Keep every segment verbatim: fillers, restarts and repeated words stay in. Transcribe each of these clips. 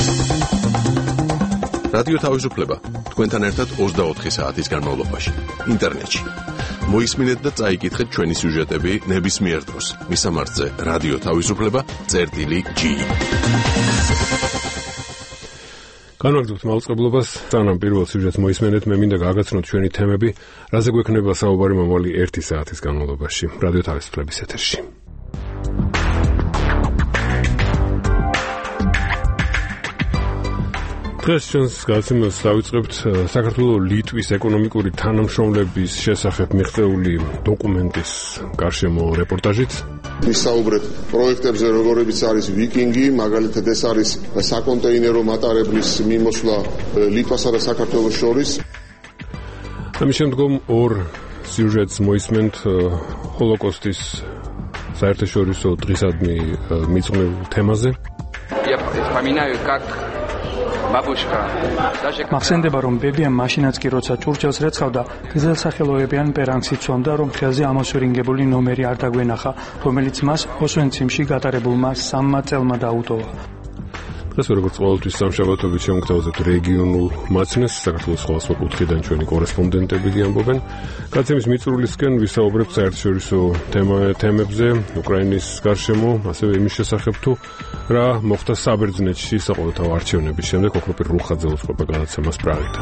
რადიო თავისუფლება თქვენთან ერთად ოცდაოთხი საათის განმავლობაში ინტერნეტში. მოისმინეთ და წაიკითხეთ ჩვენი სიუჟეტები ნებისმიერ დროს. მისამართზე რადიო თავისუფლება წერტილი ჯი. განვაგრძობთ მაუწყებლობას, სანამ პირველ სიუჟეტს მოისმენთ, მე მინდა გააგაცნოთ ჩვენი თემები, რაზე გვექნება საუბარი მომავალი ერთი საათის განმავლობაში რადიო თავისუფლების ეთერში. დღეს ჩვენს გადაცემას დავიწყებთ საქართველოს ლიტვის ეკონომიკური თანამშრომლობის შესახებ მიღწეული დოკუმენტის გარშემო რეპორტაჟით. ვისაუბრეთ პროექტებზე, როგორებიც არის ვიკინგი, მაგალითად ეს არის საკონტეინერო მატარებლის მიმოსვლა ლიტვასა და საქართველოს შორის. ამის შემდგომ ორ სიუჟეტს მოისმენთ ჰოლოკოსტის საერთაშორისო დღისადმი მიძღვნილ თემაზე. მახსენდება, რომ ბებიამ მაშინაც კი როცა ჭურჭელს რეცხავდა, გზელსახელოებიან პერანგს იცვამდა, რომ ხელზე ამოსვერინგებული ნომერი არ დაგვენახა, რომელიც მას ოსვენციმში გატარებულმა სამმა წელმა დაუტოვა. დღეს როგორც ყოველთვის სამშაბათობით შემოგთავაზებთ რეგიონულ მაცნეს, საქართველოს სხვადასხვა კუთხიდან ჩვენი კორესპონდენტები გიამბობენ. გადაცემის მიწურულისკენ ვისაუბრებთ საერთაშორისო თემებზე, უკრაინის გარშემო, ასევე იმის შესახებ თუ რა მოხდა საბერძნეთში საყოველთაო არჩევნების შემდეგ. ოქროპირ რუხაძე უწყობა გადაცემას პრაღიდან.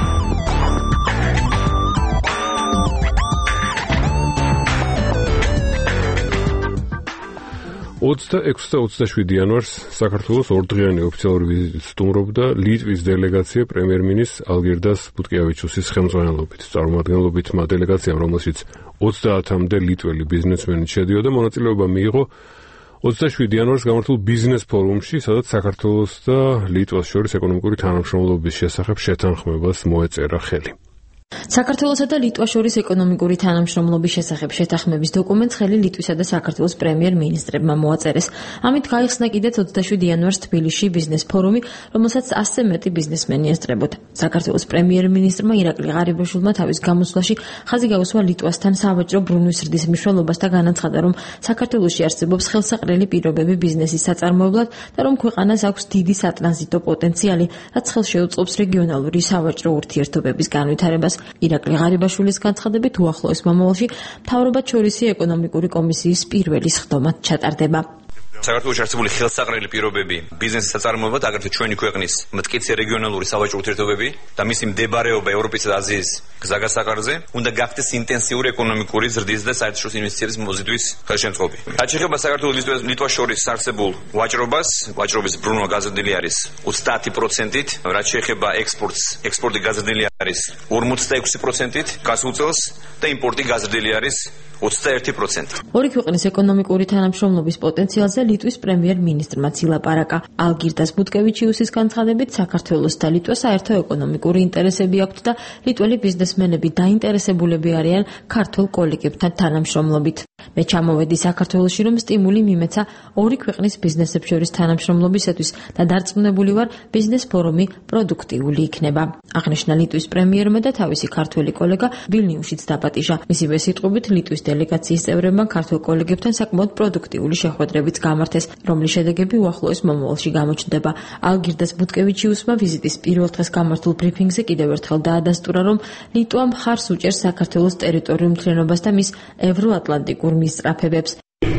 ოცდაექვსი და ოცდაშვიდი იანვარს საქართველოს ორდღიანი ოფიციალური ვიზიტით სტუმრობდა ლიტვის დელეგაცია პრემიერ-მინისტრ ალგირდას ბუტკევიჩუსის ხელმძღვანელობით. წარმომადგენლობით მათ დელეგაციამ, რომელშიც ოცდაათამდე ლიტველი ბიზნესმენი შედიოდა, მონაწილეობა მიიღო ოცდაშვიდი იანვარს გამართულ ბიზნეს ფორუმში, სადაც საქართველოს და ლიტვას შორის ეკონომიკური თანამშრომლობის შესახებ შეთანხმებას მოეწერა ხელი. საქართველოსა და ლიტვას შორის ეკონომიკური თანამშრომლობის შესახებ შეთანხმების დოკუმენტს ხელი ლიტვისა და საქართველოს პრემიერ-მინისტრებმა მოაწერეს. ამით გაიხსნა კიდეც ოცდაშვიდი იანვარს თბილისში ბიზნეს ფორუმი, რომელსაც ასზე მეტი ბიზნესმენი ესწრებოდა. საქართველოს პრემიერ-მინისტრმა ირაკლი ღარიბაშვილმა თავის გამოსვლაში ხაზი გაუსვა ლიტვასთან სავაჭრო ბრუნვის ზრდის მნიშვნელობას და განაცხადა, რომ საქართველოში არსებობს ხელსაყრელი პირობები ბიზნესის საწარმოებლად და რომ ქვეყანას აქვს დიდი სატრანზიტო პოტენციალი, რაც ხელს შეუწყობს რეგიონალური სავაჭრო ურთიერთობების განვითარებას. ირაკლი ღარიბაშვილის განცხადებით, უახლოეს მომავალში მთავრობათშორისი ეკონომიკური კომისიის პირველი სხდომა ჩატარდება. საქართველოში არსებული ხელსაყრელი პირობები ბიზნესის საწარმოებლად, აგრეთვე ჩვენი ქვეყნის მტკიცე რეგიონალური სავაჭრო ურთიერთობები და მისი მდებარეობა ევროპისა და აზიის გზაგასაყარზე უნდა გახდეს ინტენსიური ეკონომიკური ზრდის და საერთაშორისო ინვესტიციების მოზიდვის ხელშემწყობი. რაც შეეხება საქართველოს ლიტვას შორის არსებულ ვაჭრობას, ვაჭრობის ბრუნვა გაზრდილი არის ოცდაათი პროცენტით, რაც შეეხება ექსპორტს, ექსპორტი გაზრდილი არის ორმოცდაექვსი პროცენტით გასულ წელს და იმპორტი გაზრდილი არის ოცდაერთი პროცენტი. ორი ქვეყნის ეკონომიკური თანამშრომლობის პოტენციალზე ლიტვის პრემიერ-მინისტრმა ილაპარაკა. ალგირდას ბუტკევიჩიუსის განცხადებით, საქართველოს და ლიტვას საერთო ეკონომიკური ინტერესები აქვთ და ლიტველი ბიზნესმენები დაინტერესებულები არიან ქართულ კოლეგებთან თანამშრომლობით. მე ჩამოვედი საქართველოში, რომ სტიმული მიმეცა ორი ქვეყნის ბიზნესებს შორის თანამშრომლობისათვის და დარწმუნებული ვარ, ბიზნეს ფორუმი პროდუქტიული იქნება. აღნიშნა ლიტვის პრემიერმა და თავისი ქართველი კოლეგა ვილნიუსშიც დაპატიჟა. მისივე სიტყვებით, ლიტვის დელეგაციის წევრებმა ქართულ კოლეგებთან საკმაოდ პროდუქტიული შეხვედრებიც გამართეს, რომლის შედეგები უახლოეს მომავალში გამოჩნდება. ალგირდას ბუტკევიჩიუსმა ვიზიტის პირველ დღეს გამართულ ბრიფინგზე კიდევ ერთხელ დაადასტურა, რომ ლიტვა მხარს უჭერს საქართველოს ტერიტორიულ მთლიანობას და მის ევროატლანტიკურ მისწრაფებებს.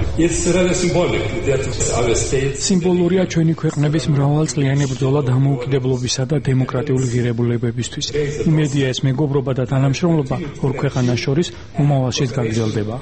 სიმბოლურია ჩვენი ქვეყნების მრავალწლიანი ბრძოლა დამოუკიდებლობისა და დემოკრატიული ღირებულებებისთვის. იმედია, ეს მეგობრობა და თანამშრომლობა ორ ქვეყანას შორის მომავალშიც გაგრძელდება.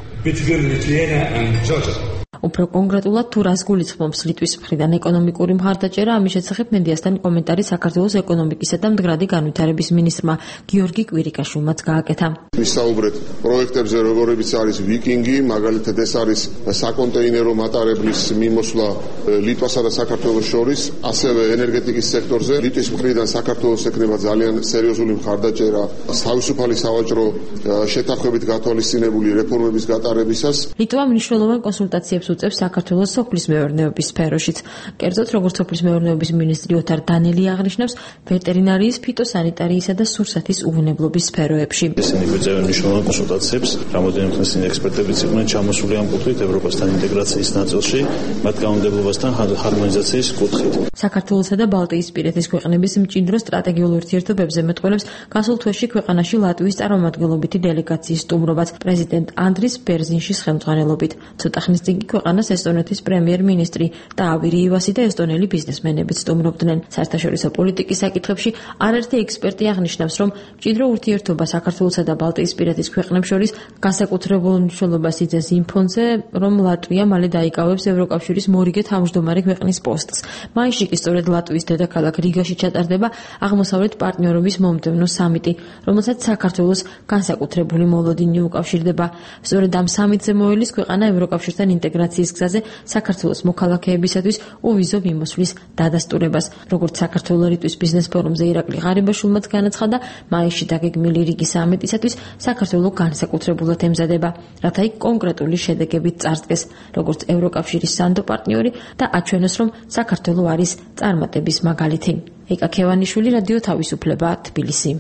უფრო კონკრეტულად თუ რას გულისხმობს ლიტვის მხრიდან ეკონომიკური მხარდაჭერა, ამის შესახებ მედიასთან კომენტარი საქართველოს ეკონომიკისა და მდგრადი განვითარების მინისტრმა გიორგი კვირიკაშვილმაც გააკეთა. ვისაუბრეთ პროექტებზე, როგორებიც არის ვიკინგი, მაგალითად ეს არის საკონტეინერო მატარებლის მიმოსვლა ლიტვასა და საქართველოს შორის, ასევე ენერგეტიკის სექტორზე. ლიტვის მხრიდან საქართველოს ეკნება ძალიან სერიოზული მხარდაჭერა თავისუფალი სავაჭრო შეთანხმებით გათვალისწინებული რეფორმების გატარებისას. ლიტვა მნიშვნელოვან კონსულტაციებს უწევს საქართველოს სოფლის მეურნეობის სფეროშიც. კერძოდ, როგორც სოფლის მეურნეობის მინისტრი ოთარ დანელი აღნიშნავს, ვეტერინარიის, ფიტოსანიტარიისა და სურსათის უვნებლობის სფეროებში. ისინი გვეწევენ მნიშვნელოვან კონსულტაციებს, რამოდენიმე ხნის წინ ექსპერტებიც იყვნენ ჩამოსული ამ კუთხით ევროპასთან ინტეგრაციის ნაწილში, მათ კანონმდებლობასთან ჰარმონიზაციის კუთხით. საქართველოსა და ბალტიისპირეთის ქვეყნების მჭიდრო სტრატეგიულ ურთიერთობებზე მეტყველებს გასულ თვეში ქვეყანაში ლატვიის წარმომადგენლობითი დელეგაციის სტუმრობაც პრეზიდენტ ანდრის ბერზინშის ხელმძღვანელობით. ცოტა ხნის წინ ქვეყანას ესტონეთის პრემიერ-მინისტრი ტაავი რივასი და ესტონელი ბიზნესმენებიც სტუმრობდნენ. საერთაშორისო პოლიტიკის საკითხებში არაერთი ექსპერტი აღნიშნავს, რომ მჭიდრო ურთიერთობა საქართველოსა და ბალტიისპირეთის ქვეყნებს შორის განსაკუთრებულ მნიშვნელობას იძენს იმ ფონზე, რომ ლატვია მალე დაიკავებს ევროკავშირის მორიგე თავმჯდომარე ქვეყნის პოსტს. მაისში კი სწორედ ლატვიის დედაქალაქ რიგაში ჩატარდება აღმოსავლეთ პარტნიორობის მომდევნო სამიტი, რომელსაც საქართველოს განსაკუთრებული მოლოდინი უკავშირდება. სწორედ ამ სამიტზე მოელის ქვეყანა ევროკავშირთან ინტეგრაციის გზაზე საქართველოს მოქალაქეებისათვის უვიზო მიმოსვლის დადასტურებას. როგორც საქართველო-ლიტვის ბიზნეს ფორუმზე ირაკლი ღარიბაშვილმაც განაცხადა, მაისში დაგეგმილი რიგი სამიტისათვის საქართველო განსაკუთრებულად ემზადება, რათა იქ კონკრეტული შედეგებით წარსდგეს, როგორც ევროკავშირის სანდო პარტნიორი და აჩვენოს, რომ საქართველო არის წარმატების მაგალითი. ეკა ქევანიშვილი, რადიო თავისუფლება, თბილისი.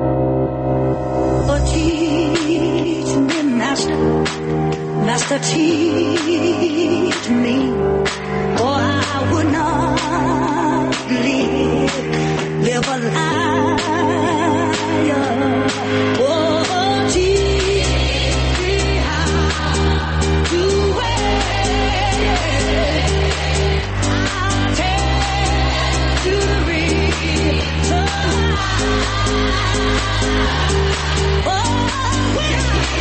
Master, teach me, or I would not live, live a liar. Oh, teach me how to wait. I'll tell you the reason why. Oh, when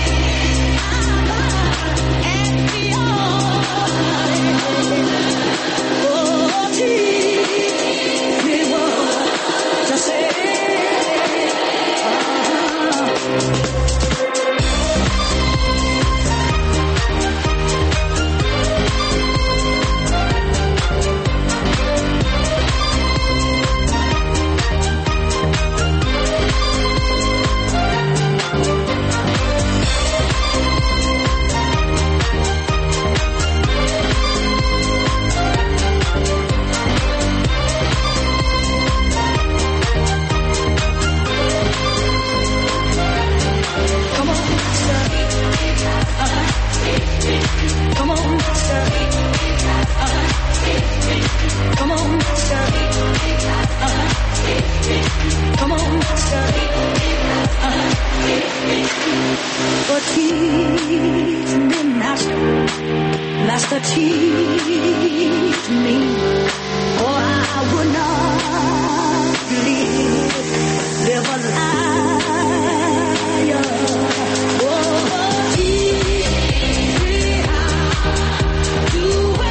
Master, teach me, or I would not live, live a liar. Oh, teach me how to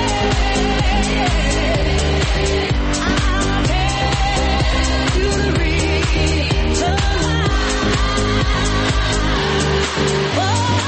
wait. I'll tell you the reason why. Oh,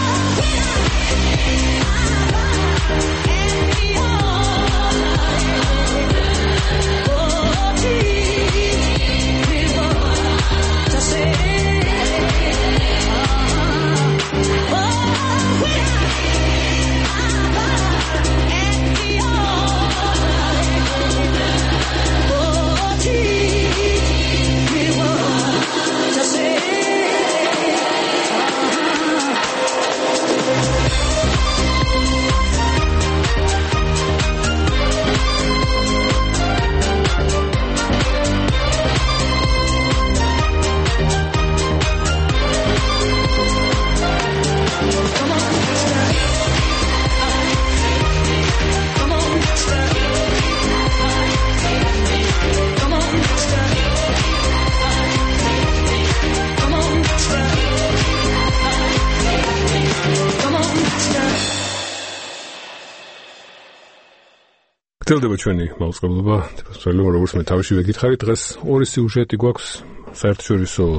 გრძელდება ჩვენი მაუწყებლობა, თვითონ როგორც მე თავშივე გითხარი, დღეს ორი სიუჟეტი გვაქვს საერთაშორისო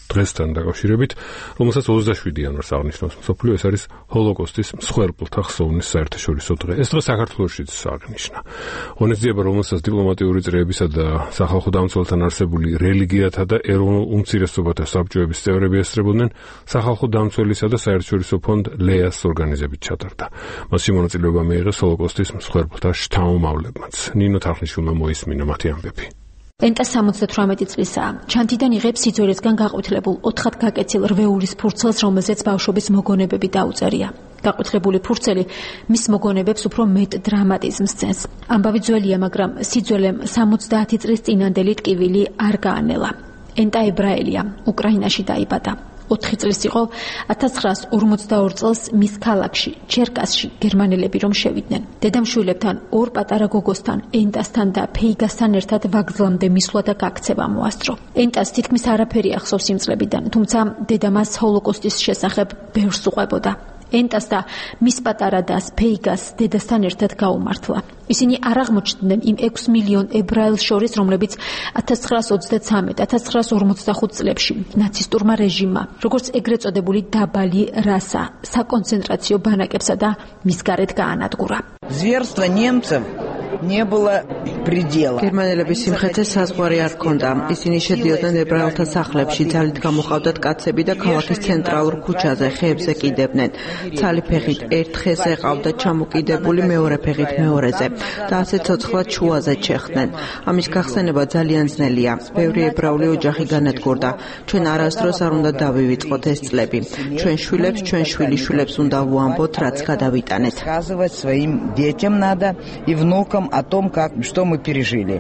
დღესთან დაკავშირებით, რომელსაც ოცდაშვიდი იანვარს აღნიშნავს მსოფლიო, ეს არის ჰოლოკოსტის მსხვერპლთა ხსოვნის საერთაშორისო დღე. ეს დღე საქართველოშიც აღნიშნა. ღონისძიება, რომელსაც დიპლომატიური წრეებისა და სახალხო დამცველთან არსებული რელიგიათა და ეროვნულ უმცირესობათა საბჭოების წევრები ესწრებოდნენ, სახალხო დამცველისა და საერთაშორისო ფონდ ლეას ორგანიზებით ჩატარდა. მასში მონაწილეობა მიიღეს ჰოლოკოსტის მსხვერპლთა შთამომავლებმაც. ნინო თარხნიშვილმა მოისმინა მათი ამბები. ენტა სამოცდათვრამეტი წლისაა. ჩანთიდან იღებს სიძველისგან გაყვითლებულ ოთხად გაკეცილ რვეულის ფურცელს, რომელზეც ბავშვობის მოგონებები დაუწერია. გაყვითლებული ფურცელი მის მოგონებებს უფრო მეტ დრამატიზმს წენს. ამბავი ძველია, მაგრამ სიძველემ სამოცდაათი წლის წინანდელი ტკივილი არ გაანელა. ენტა ებრაელია, უკრაინაში დაიბადა. ოთხი წლის იყო ათას ცხრაას ორმოცდაორ წელს მის ქალაქში, ჩერკასში გერმანელები რომ შევიდნენ. დედამშვილებთან, ორ პატარა გოგოსთან, ენტასთან და ფეიგასთან ერთად ვაგზლამდე მისვლა და გაქცევა მოასწრო. ენტას თითქმის არაფერი ახსოვს იმ წლებიდან, თუმცა დედა მას ჰოლოკოსტის შესახებ ბევრს უყვებოდა. ენტას და მის პატარა დას ფეიგას დედასთან ერთად გაუმართლა. ისინი არ აღმოჩნდნენ იმ ექვს მილიონ ებრაელს შორის, რომლებიც ათას ცხრაას ოცდაცამეტ ათას ცხრაას ორმოცდახუთ წლებში ნაცისტურმა რეჟიმმა, როგორც ეგრეთ წოდებული დაბალი რასა, საკონცენტრაციო ბანაკებსა და მის გარეთ გაანადგურა. Зверство немцам не было предела. გერმანელების სიმხეთე საზღვარი არ ჰქონდა. ისინი შედიოდნენ ებრაელთა სახლებში, ძალით გამოყავდათ კაცები და ქალაქის ცენტრალურ ქუჩაზე ხეებზე კიდებდნენ. ცალი ფეხით ერთ ხეს ეყავდა ჩამოკიდებული, მეორე ფეხით მეორეზე და ასე ცოცხლად შუაზე ჩეხდნენ. ამის გახსენება ძალიან ძნელია. ბევრი ებრაული ოჯახი განადგურდა. ჩვენ არასდროს არ უნდა დავივიწყოთ ეს წლები. ჩვენ შვილებს, ჩვენ შვილიშვილებს უნდა ვუამბოთ, რაც გადავიტანეთ. Рассказывать своим детям надо и внукам о том, как что мы пережили.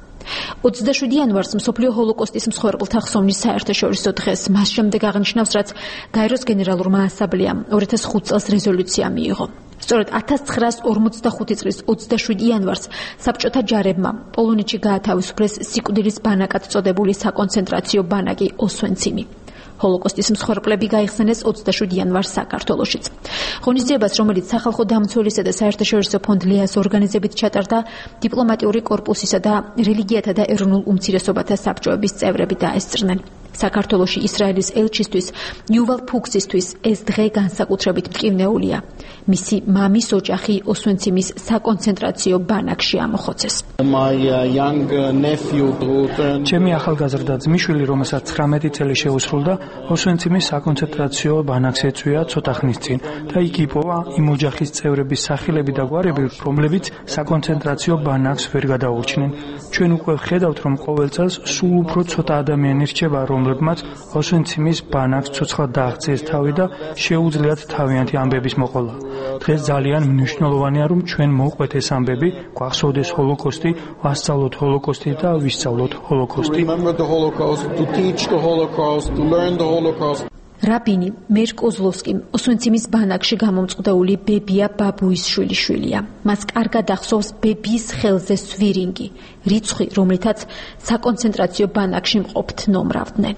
ოცდაშვიდი იანვარს მსოფლიო ჰოლოკოსტის მსხვერპლთა ხსოვნის საერთაშორისო დღეს მას შემდეგ აღნიშნავს, რაც გაეროს გენერალურმა ასამბლეამ ორი ათას ხუთ წელს რეზოლუცია მიიღო. სწორედ ათას ცხრაას ორმოცდახუთი წლის ოცდაშვიდი იანვარს საბჭოთა ჯარებმა პოლონეთში გაათავისუფლეს სიკვდილის ბანაკად წოდებული საკონცენტრაციო ბანაკი ოსვენციმი. ჰოლოკოსტის მსხვერპლები გაიხსენეს ოცდაშვიდი იანვარს საქართველოშიც. ღონისძიებას, რომელიც სახალხო დამცველისა და საერთაშორისო ფონდ ლეას ორგანიზებით ჩატარდა, დიპლომატიური კორპუსისა და რელიგიათა და ეროვნულ უმცირესობათა საბჭოების წევრები დაესწრნენ. საქართველოში ისრაელის ელჩისთვის იუვალ ფუქსისთვის ეს დღე განსაკუთრებით მტკივნეულია. მისი მამის ოჯახი ოსვენციმის საკონცენტრაციო ბანაკში ამოხოცეს. ჩემი ახალგაზრდა ძმისშვილი, რომელსაც ცხრამეტი წელი შეუსრულდა, ოსვენციმის საკონცენტრაციო ბანაკს ეწვია ცოტა ხნის წინ და იქ იპოვა იმ ოჯახის წევრების სახელები და გვარები, რომლებიც საკონცენტრაციო ბანაკს ვერ გადაურჩნენ. ჩვენ უკვე ვხედავთ, რომ ყოველ წელს სულ უფრო ცოტა ადამიანი რჩება, რომლებმაც ოსვენციმის ბანაკს ცოცხლად დააღწიეს თავი და შეუძლიათ თავიანთი ამბების მოყოლა. დღეს ძალიან მნიშვნელოვანია, რომ ჩვენ მოვყვეთ ეს ამბები, გვახსოვდეს ჰოლოკოსტი, ვასწავლოთ ჰოლოკოსტი და ვისწავლოთ ჰოლოკოსტი. რაბინი მერ კოზლოვსკი ოსვენციმის ბანაკში გამომწყვდეული ბებია ბაბუის შვილიშვილია. მას კარგად ახსოვს ბებიის ხელზე სვირინგი, რიცხვი, რომლითაც საკონცენტრაციო ბანაკში მყოფთ ნომრავდნენ.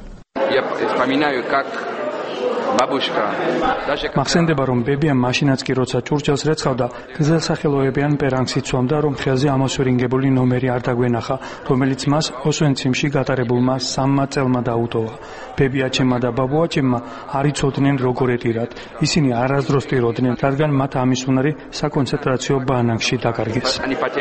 მახსენდება, რომ ბებია მაშინაც კი როცა ჭურჭელს რეცხავდა, გზელსახელოებიან პერანგს იცვამდა, რომ ხელზე ამოსვირინგებული ნომერი არ დაგვენახა, რომელიც მას ოსვენციმში გატარებულმა სამმა წელმა დაუტოვა. ბებიაჩემმა და ბაბუაჩემმა არ იცოდნენ როგორ ეტირათ. ისინი არასდროს ტიროდნენ, რადგან მათ ამის უნარი საკონცენტრაციო ბანაკში დაკარგეს.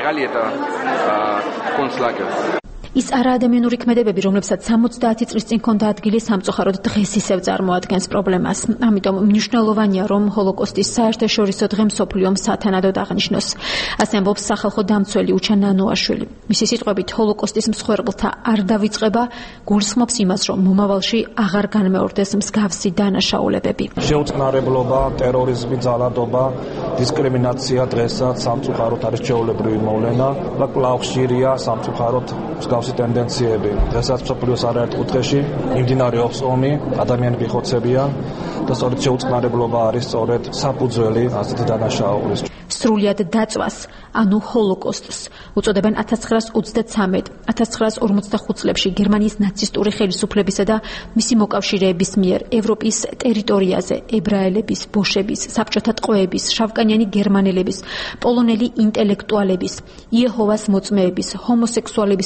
ის არაადამიანური ქმედებები, რომლებსაც სამოცდაათი წლის წინ ჰქონდა ადგილი, სამწუხაროდ დღეს ისევ წარმოადგენს პრობლემას. ამიტომ მნიშვნელოვანია, რომ ჰოლოკოსტის საერთაშორისო დღე მსოფლიომ სათანადოდ აღნიშნოს. ასე ამბობს სახალხო დამცველი უჩა ნანოაშვილი. მისი სიტყვებით, ჰოლოკოსტის მსხვერპლთა არ დავიწყება გულისხმობს იმას, რომ მომავალში აღარ განმეორდეს მსგავსი დანაშაულებები. შეუწყნარებლობა, ტერორიზმი, ძალადობა, დისკრიმინაცია დღესაც სამწუხაროდ არის ჩვეულებრივი მოვლენა და კვლავ ხშირია სამწუხაროდ მსგავსი ტენდენციები. დღესაც მსოფლიოს არაერთ კუთხეში მიმდინარეობს ომი, ადამიანები ხოცებიან და სწორედ შეუწყნარებლობა არის სწორედ საფუძველი ასეთი დანაშაულის. სრულიად დაწვას, ანუ ჰოლოკოსტს უწოდებენ ათას ცხრაას ოცდაცამეტ ათას ცხრაას ორმოცდახუთ წლებში გერმანიის ნაცისტური ხელისუფლებისა და მისი მოკავშირეების მიერ ევროპის ტერიტორიაზე ებრაელების, ბოშების, საბჭოთა ტყვეების, შავკანიანი გერმანელების, პოლონელი ინტელექტუალების, იეჰოვას მოწმეების, ჰომოსექსუალებისა და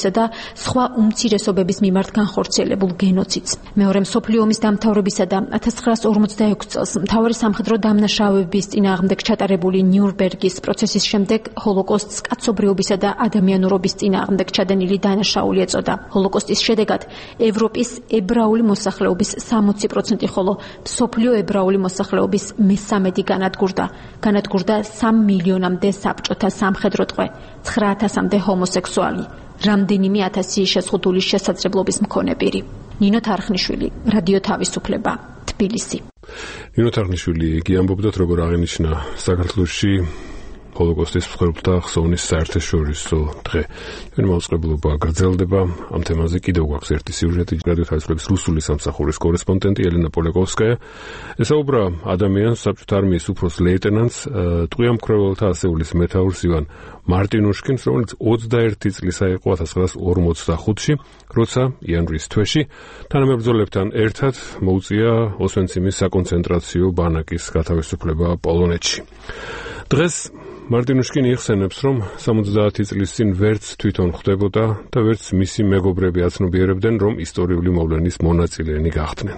სხვა უმცირესობების მიმართ განხორციელებულ გენოციდს. მეორე მსოფლიო ომის დამთავრებისა და ათას ცხრაასი ორმოცდაექვსი წელს მთავარი სამხედრო დამნაშავეების წინააღმდეგ ჩატარებული ნიურნბერგის პროცესის შემდეგ ჰოლოკოსტს კაცობრიობისა და ადამიანურობის წინააღმდეგ ჩადენილი დანაშაული ეწოდა. ჰოლოკოსტის შედეგად ევროპის ებრაული მოსახლეობის სამოცი პროცენტი, ხოლო მსოფლიო ებრაული მოსახლეობის მესამედი განადგურდა. განადგურდა სამ მილიონამდე საბჭოთა სამხედრო ტყვე, ცხრა ათასამდე ჰომოსექსუალი, რამდენიმე ათასი შეზღუდული შესაძლებლობის მქონე პირი. ნინო თარხნიშვილი, რადიო თავისუფლება, თბილისი. ნინო თარხნიშვილი იგი ამბობდათ, როგორ აღინიშნა საქართველოში ჰოლოკოსტის მსხვერპლთა ხსოვნის საერთაშორისო დღე. ჩვენი მაუწყებლობა გაგრძელდება. ამ თემაზე კიდევ გვაქვს ერთი სიუჟეტი. რადიო თავისუფლების რუსული სამსახურის კორესპონდენტი ელენა პოლეკოვსკაია ესაუბრა ადამიანს, საბჭოთა არმიის უფროს ლეიტენანტს, ტყვია მკვლელთა ასეულის მეთაურს ივან მარტინუშკინს, რომელიც ოცდაერთი წლისა იყო ათას ცხრაასი ორმოცდახუთში, როცა იანვრის თვეში თანამებრძოლებთან ერთად მოუწია ოსვენციმის საკონცენტრაციო ბანაკის გათავისუფლება პოლონეთში. დღეს მარტინუშკინი იხსენებს, რომ სამოცდაათი წლის წინ ვერც თვითონ ხვდებოდა და ვერც მისი მეგობრები აცნობიერებდნენ, რომ ისტორიული მოვლენის მონაწილენი გახდნენ.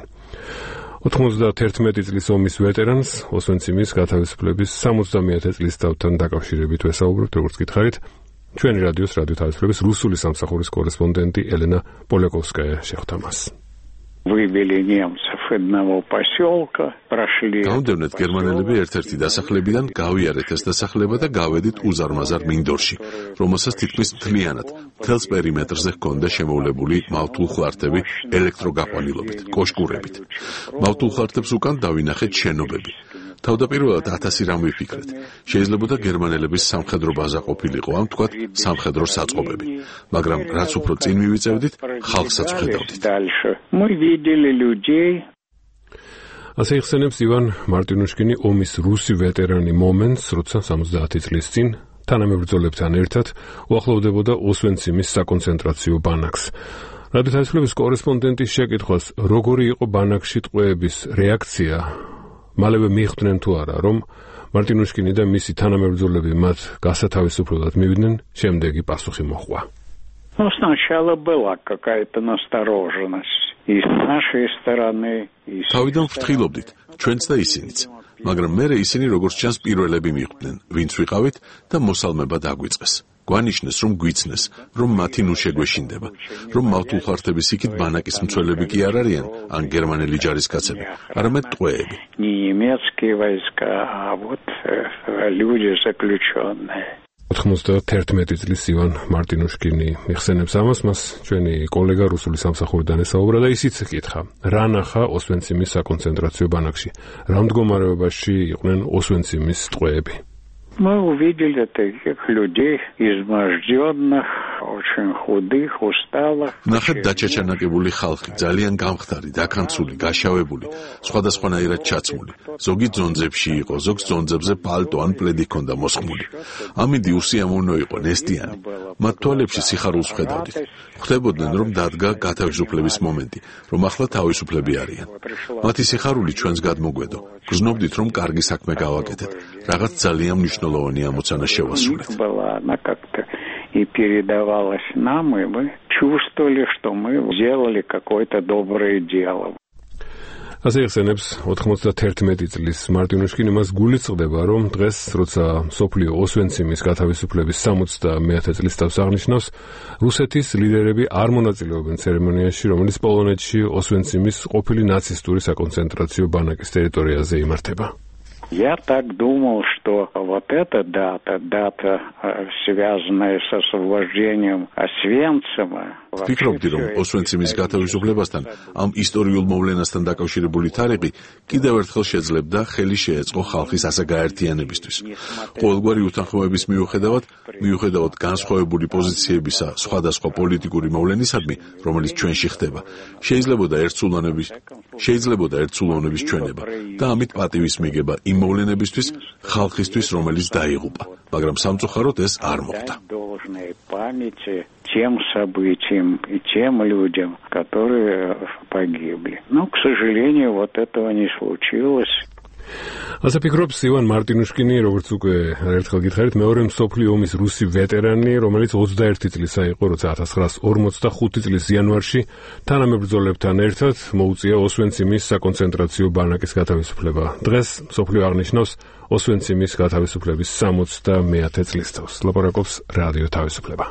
ოთხმოცდაერთი წლის ომის ვეტერანს ოსვენციმის გათავისუფლების სამოცდამეათე წლისთავთან დაკავშირებით ვესაუბრებთ, როგორც გითხარით, ჩვენი რადიოს რადიო თავისუფლების რუსული სამსახურის კორესპონდენტი ელენა პოლეკოვსკაია შეხვდა მას. Вывели немцев одного поселка, прошли. Გაუნდევნეთ გერმანელები ერთ-ერთი დასახლებიდან, გავიარეთ ეს დასახლება და გავედით უზარმაზარ მინდორში, რომელსაც თითქმის მთლიანად მთელს პერიმეტრზე ჰქონდა შემოვლებული მავთულხლარტები ელექტროგაყვანილობით, კოშკურებით. მავთულხლარტებს უკან დავინახეთ შენობები. თავდაპირველად ათასი რამ ვიფიქრეთ. შეიძლება გერმანელების სამხედრო ბაზა ყოფილიყო, ამ თქვათ სამხედრო საწყობები, მაგრამ რაც უფრო წინ მივიწევდით, ხალხსაც ვხედავდით. Мы видели людей. ასე იხსენებს ივან მარტინუშკინი ომის რუსი ვეტერანი მომენტს, როცა სამოცდაათი წლის წინ თანამებრძოლებთან ერთად უახლოვდებოდა ოსვენციმის საკონცენტრაციო ბანაკს. რადიო თავისუფლების კორესპონდენტის შეკითხვას, როგორი იყო ბანაკში ტყვეების რეაქცია, მალევე მიხვდნენ თუ არა, რომ მარტინუშკინი და მისი თანამებრძოლები მათ გასათავისუფლებლად მივიდნენ, შემდეგი პასუხი მოჰყვა. Ну, сначала была какая-то настороженность и с нашей стороны, и с თავიდან ვფრთხილობდით, ჩვენც და ისინიც, მაგრამ მერე ისინი როგორც ჩანს პირველები მიხვდნენ, ვინც ვიყავით და მოსალმება დაგვიწყეს. გვანიშნეს, რომ გვიცნეს, რომ მათი ნუ შეგვეშინდება, რომ მავთულხლარტების იქით ბანაკის მცველები კი არ არიან, ან გერმანელი ჯარისკაცები, არამედ ტყვეები. не немецкие войска, а вот люди заключенные. ოთხმოცდაერთი წლის ივან მარტინუშკინი იხსენებს ამას, მას ჩვენი კოლეგა რუსული სამსახურიდან ესაუბრა და ისიც ეკითხა, რა ნახა ოსვენციმის საკონცენტრაციო ბანაკში, რა მდგომარეობაში იყვნენ ოსვენციმის ტყვეები. Мы увидели таких людей изможденных, очень худых, усталых. ნახეთ დაჩაჩანაკებული ხალხი, ძალიან გამხდარი, დაქანცული, გაშავებული, სხვადასხვანაირად ჩაცმული. ზოგი ძონძებში იყო, ზოგს ძონძებზე პალტო ან პლედი ჰქონდა მოსხმული. ამინდი უსიამოვნო იყო, ნესტიანი. მათ თვალებში სიხარულს ვხედავდით. ხვდებოდნენ, რომ დადგა გათავისუფლების მომენტი, რომ ახლა თავისუფლები არიან. მათი სიხარული ჩვენს გადმოგვედო. გრძნობდით, რომ კარგი საქმე გავაკეთეთ, რაღაც ძალიან მნიშვნელოვანი ამოცანა შევასრულეთ. И передавалось нам, и мы чувствовали, что мы сделали какое-то доброе дело. ასე იხსენებს ოთხმოცდაერთი წლის მარტინუშკინი, მას გულისწყდება, რომ დღეს, როცა მსოფლიო ოსვენციმის გათავისუფლების სამოცდამეათე წლისთავს აღნიშნავს, რუსეთის ლიდერები არ მონაწილეობენ ცერემონიაში, რომელიც პოლონეთში ოსვენციმის ყოფილი ნაცისტური საკონცენტრაციო ბანაკის ტერიტორიაზე იმართება. Я так думал, что вот эта дата, дата, связанная с освобождением Освенцима, ვფიქრობდი, რომ ოსვენციმის გათავისუფლებასთან, ამ ისტორიულ მოვლენასთან დაკავშირებული თარიღი კიდევ ერთხელ შეძლებდა ხელი შეეწყო ხალხის ასე გაერთიანებისთვის. ყოველგვარი უთანხმოების მიუხედავად, მიუხედავად განსხვავებული პოზიციებისა სხვადასხვა პოლიტიკური მოვლენისადმი, რომელიც ჩვენში ხდება, შეიძლებოდა ერთსულოვნების, შეიძლებოდა ერთსულოვნების ჩვენება და ამით პატივის მიგება იმ მოვლენებისთვის, ხალხისთვის, რომელიც დაიღუპა, მაგრამ სამწუხაროდ ეს არ მოხდა. тем событиям и тем людям, которые погибли. Но, к сожалению, вот этого не случилось. ასე ფიქრობს ივან მარტინუშკინი, როგორც უკვე ერთხელ გითხარით, მეორე მსოფლიო ომის რუსი ვეტერანი, რომელიც ოცდაერთი წლისა იყო, როცა ათას ცხრაას ორმოცდახუთი წლის იანვარში თანამებრძოლებთან ერთად მოუწია ოსვენციმის საკონცენტრაციო ბანაკის გათავისუფლება. დღეს მსოფლიო აღნიშნავს ოსვენციმის გათავისუფლების სამოცდამეათე წლისთავს. ლაპარაკობს რადიო თავისუფლება.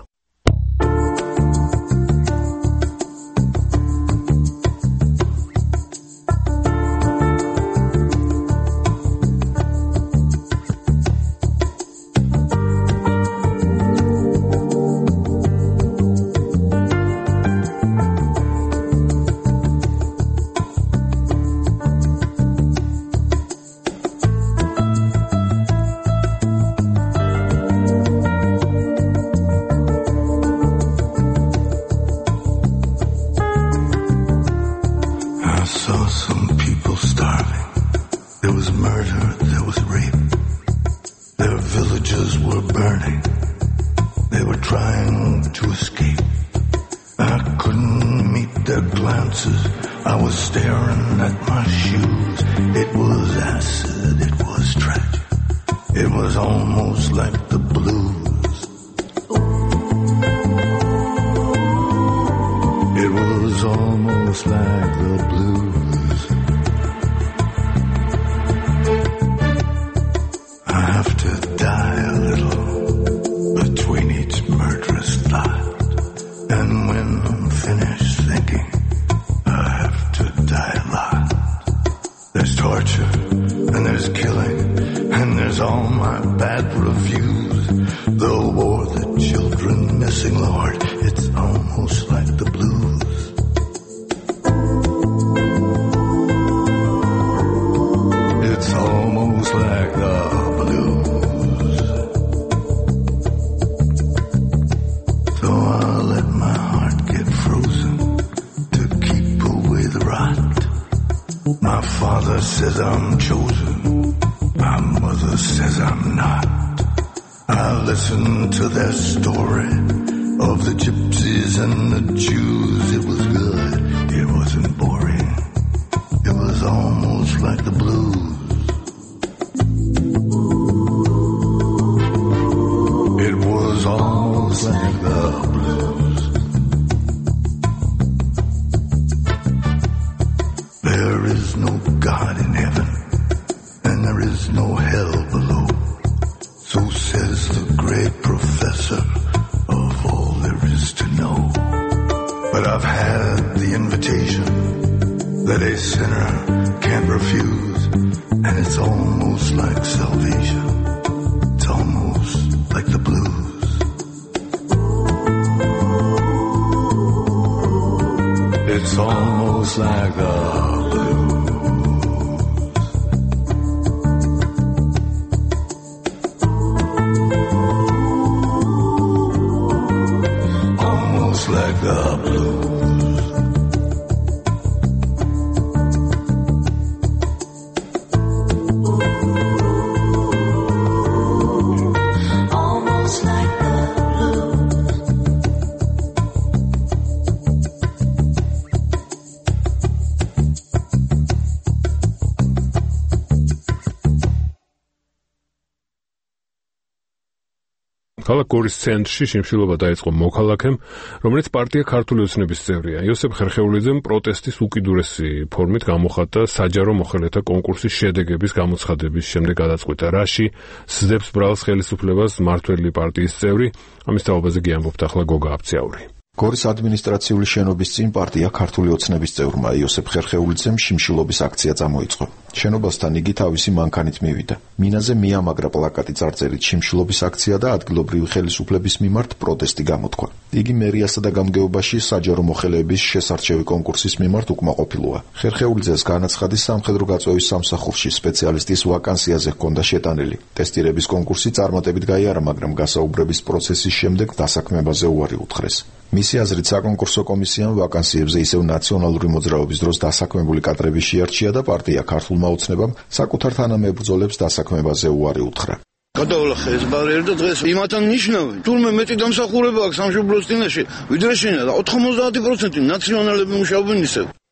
ქალაქ გორის ცენტრში შიმშილობა დაიწყო მოქალაქემ, რომელიც პარტია ქართული ოცნების წევრია. იოსებ ხერხეულიძემ პროტესტის უკიდურესი ფორმით გამოხატა საჯარო მოხელეთა კონკურსის შედეგების გამოცხადების შემდეგ გადაწყვიტა, რაში სძებს ბრალს ხელისუფლებას მმართველი პარტიის წევრი. ამის თაობაზე კი ამბობთ ახლა გოგა აბციაური. გორის ადმინისტრაციული შენობის წინ პარტია ქართული ოცნების წევრმა იოსებ ხერხეულიძემ შიმშილობის აქცია წამოიწყო. შენობასთან იგი თავისი მანქანით მივიდა. მინაზე მიამაგრა პლაკატი წარწერით შიმშილობის აქცია და ადგილობრივი ხელისუფლების მიმართ პროტესტი გამოთქვა. იგი მერიასა და გამგეობაში საჯარო მოხელეების შესარჩევი კონკურსის მიმართ უკმაყოფილოა. ხერხეულიძეს განაცხადი სამხედრო გაწვევის სამსახურში სპეციალისტის ვაკანსიაზე ჰქონდა შეტანილი. ტესტირების კონკურსი წარმატებით გაიარა, მაგრამ გასაუბრების პროცესის შემდეგ დასაქმებაზე უარი უთხრეს. მისი აზრით საკონკურსო კომისიამ ვაკანსიებზე ისევ ნაციონალური მოძრაობის დროს დასაქმებული კადრები შეარჩია და პარტია ქართულმა ოცნებამ საკუთარ თანამებრძოლებს დასაქმებაზე უარი უთხრა. გადავლახა ეს ბარიერი და დღეს იმათან ნიშნავენ. თურმე მეტი დამსახურება აქვს სამშობლოს წინაშე, ვიდრე შენ და ოთხმოცდაათი პროცენტი ნაციონალები მუშაობენ ისევ.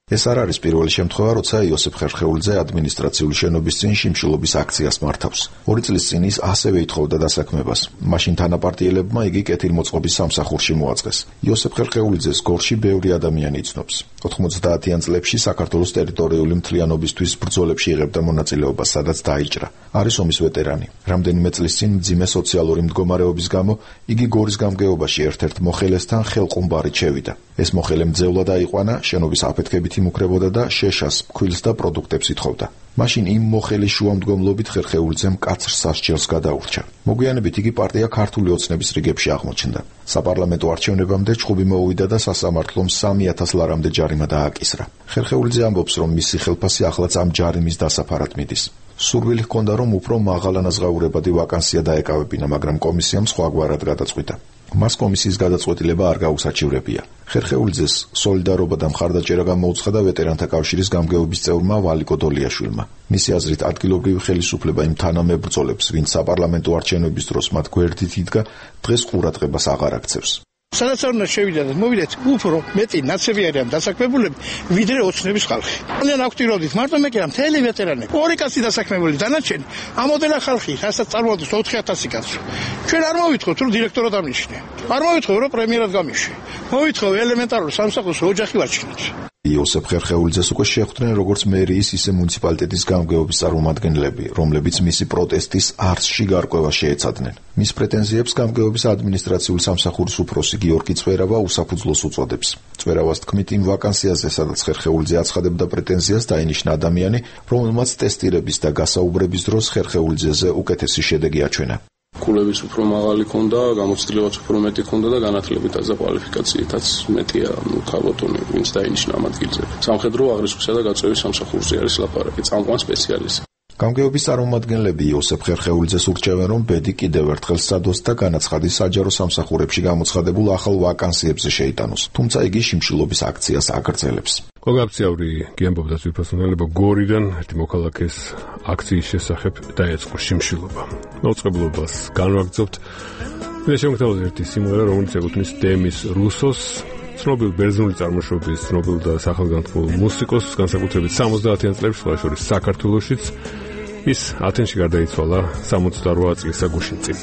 ეს არ არის პირველი შემთხვევა, როცა იოსებ ხერხეულიძე ადმინისტრაციული შენობის წინ შიმშილობის აქციას მართავს. ორი წლის წინ ის ასევე ითხოვდა დასაქმებას. მაშინ თანაპარტიელებმა იგი კეთილმოწყობის სამსახურში მოაწყეს. იოსებ ხერხეულიძეს გორში ბევრი ადამიანი იცნობს. ოთხმოცდაათიან წლებში საქართველოს ტერიტორიული მთლიანობისთვის ბრძოლებში იღებდა მონაწილეობას, სადაც დაიჭრა. არის ომის ვეტერანი. რამდენიმე წლის წინ მძიმე სოციალური მდგომარეობის გამო იგი გორის გამგეობაში ერთ-ერთ მოხელესთან ხელყუმბარით შევიდა. ეს მოხელე მძევლად აიყვანა, შენობის აფეთქებით იმუქრებოდა და შეშას, ფქვილს და პროდუქტებს ითხოვდა. მაშინ იმ მოხელის შუამდგომლობით ხერხეულიძემ მკაცრ სასჯელს გადაურჩა. მოგვიანებით იგი პარტია ქართული ოცნების რიგებში აღმოჩნდა. საპარლამენტო არჩევნებამდე ჩხუბი მოუვიდა და სასამართლომ სამი ათას ლარამდე ჯარიმა დააკისრა. ხერხეულიძე ამბობს, რომ მისი ხელფასი ახლაც ამ ჯარიმის დასაფარად მიდის. სურვილი ჰქონდა, რომ უფრო მაღალანაზღაურებადი ვაკანსია დაეკავებინა, მაგრამ კომისიამ სხვაგვარად გადაწყვიტა. მას კომისიის გადაწყვეტილება არ გაუსაჩივრებია. ხერხეულიძეს სოლიდარობა და მხარდაჭერა გამოუცხადა ვეტერანთა კავშირის გამგეობის წევრმა ვალიკო დოლიაშვილმა. მისი აზრით, ადგილობრივი ხელისუფლება იმ თანამებრძოლებს, ვინც საპარლამენტო არჩევნების დროს მათ გვერდით იდგა, დღეს ყურადღებას აღარ აქცევს. სადაც არ უნდა შევიდეთ, მოვიდეთ უფრო მეტი ნაცები არიან დასაქმებულები, ვიდრე ოცნების ხალხი. ძალიან აქტიურობდით, მარტო მე კი არა, მთელი ვეტერანები. ორი კაცი დასაქმებული, დანარჩენი ამოდელა ხალხი, რასაც წარმოადგენს ოთხი ათასი კაცი. ჩვენ არ მოვითხოვთ, რომ დირექტორად ამნიშნე. არ მოვითხოვ, რომ პრემიერად გამიშვი. მოვითხოვ ელემენტარულ სამსახურს ოჯახი ვაჩქნოთ. იოსებ ხერხეულიძეს უკვე შეხვდნენ როგორც მერიის, ისე მუნიციპალიტეტის გამგეობის წარმომადგენლები, რომლებიც მისი პროტესტის არსში გარკვევა შეეცადნენ. მის პრეტენზიებს გამგეობის ადმინისტრაციული სამსახურის უფროსი გიორგი წვერავა უსაფუძვლოს უწოდებს. წვერავას თქმით, იმ ვაკანსიაზე, სადაც ხერხეულიძე აცხადებდა პრეტენზიას, დაინიშნა ადამიანი, რომელმაც ტესტირების და გასაუბრების დროს ხერხეულიძეზე უკეთესი შედეგი აჩვენა. კულების უფრო მაღალი ქონდა, გამოცდილებაც უფრო მეტი ქონდა და განათლებითაც და კვალიფიკაციითაც მეტია ქალბატონი, ვინც დაინიშნა ამ ადგილზე. სამხედრო აღრიცხვისა და გაწევის სამსახურზე არის ლაპარაკი, წამყვან სპეციალისტი. გამგეობის წარმომადგენლები იოსებ ხერხეულიძეს ურჩევენ, რომ ბედი კიდევ ერთხელ სადოს და განაცხადი საჯარო სამსახურებში გამოცხადებულ ახალ ვაკანსიებზე შეიტანოს, თუმცა იგი შიმშილობის აქციას აგრძელებს. კოგაბციაური გიამბობდა თვითმფრინაველება გორიდან ერთი მოქალაქეს აქციის შესახებ დაეწყო შიმშილობა. მოწყებლობას განვაგრძობთ. მე შემოგთავაზე ერთი სიმღერა, რომელიც ეკუთვნის დემის რუსოს, ცნობილ ბერძნული წარმოშობის ცნობილ და სახელგანთქმულ მუსიკოსს, განსაკუთრებით სამოცდაათიან წლებში, სხვა შორის საქართველოშიც. ის ათენში გარდაიცვალა სამოცდაორ წლისა გუშინ წინ.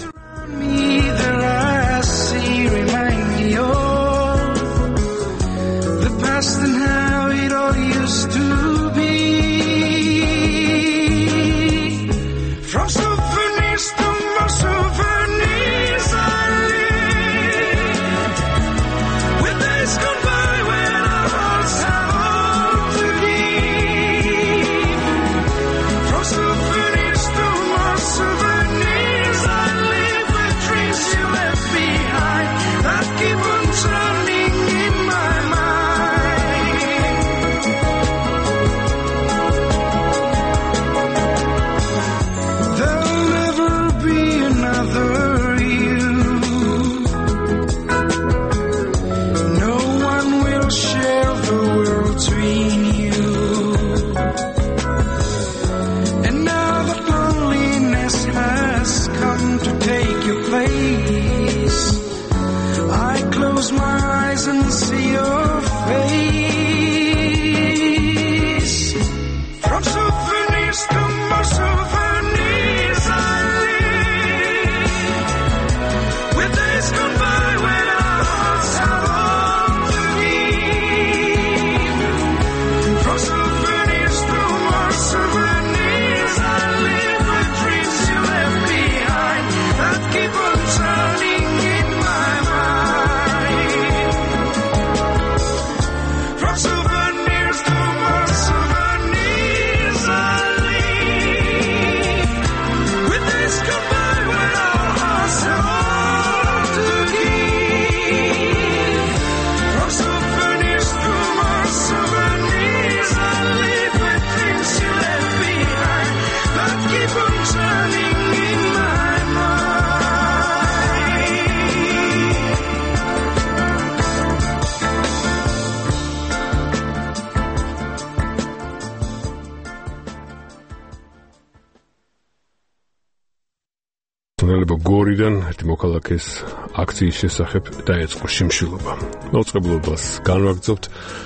გორიდან ერთი მოქალაქეს აქციის შესახებ დაეწყო შიმშილობა. მოწყებლობას განვაგრძობთ.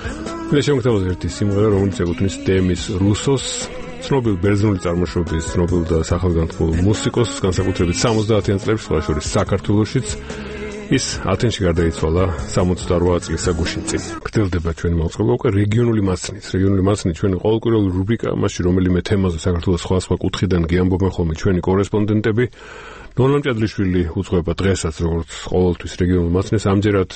შემოგთავაზებთ ერთი სიმღერა, რომელიც ეკუთვნის დემის რუსოს, ცნობილ ბერძნული წარმოშობის, ცნობილ და სახელგანთქმულ მუსიკოსს, განსაკუთრებით სამოცდაათიან წლებში, სხვა შორის საქართველოშიც. ის ათენში გარდაიცვალა სამოცდაოთხ წლისა გუშინ წინ. გრძელდება ჩვენი მოწყობა უკვე რეგიონული მასწნით. რეგიონული მასწნით ჩვენი ყოველკვირეული რუბრიკა, მასში რომელიმე თემაზე საქართველოს სხვა სხვა კუთხიდან გიამბობენ ხოლმე ჩვენი კორესპონდენტები. ნონა მჭადრიშვილი უძღვება დღესაც როგორც ყოველთვის რეგიონულ მასწნეს. ამჯერად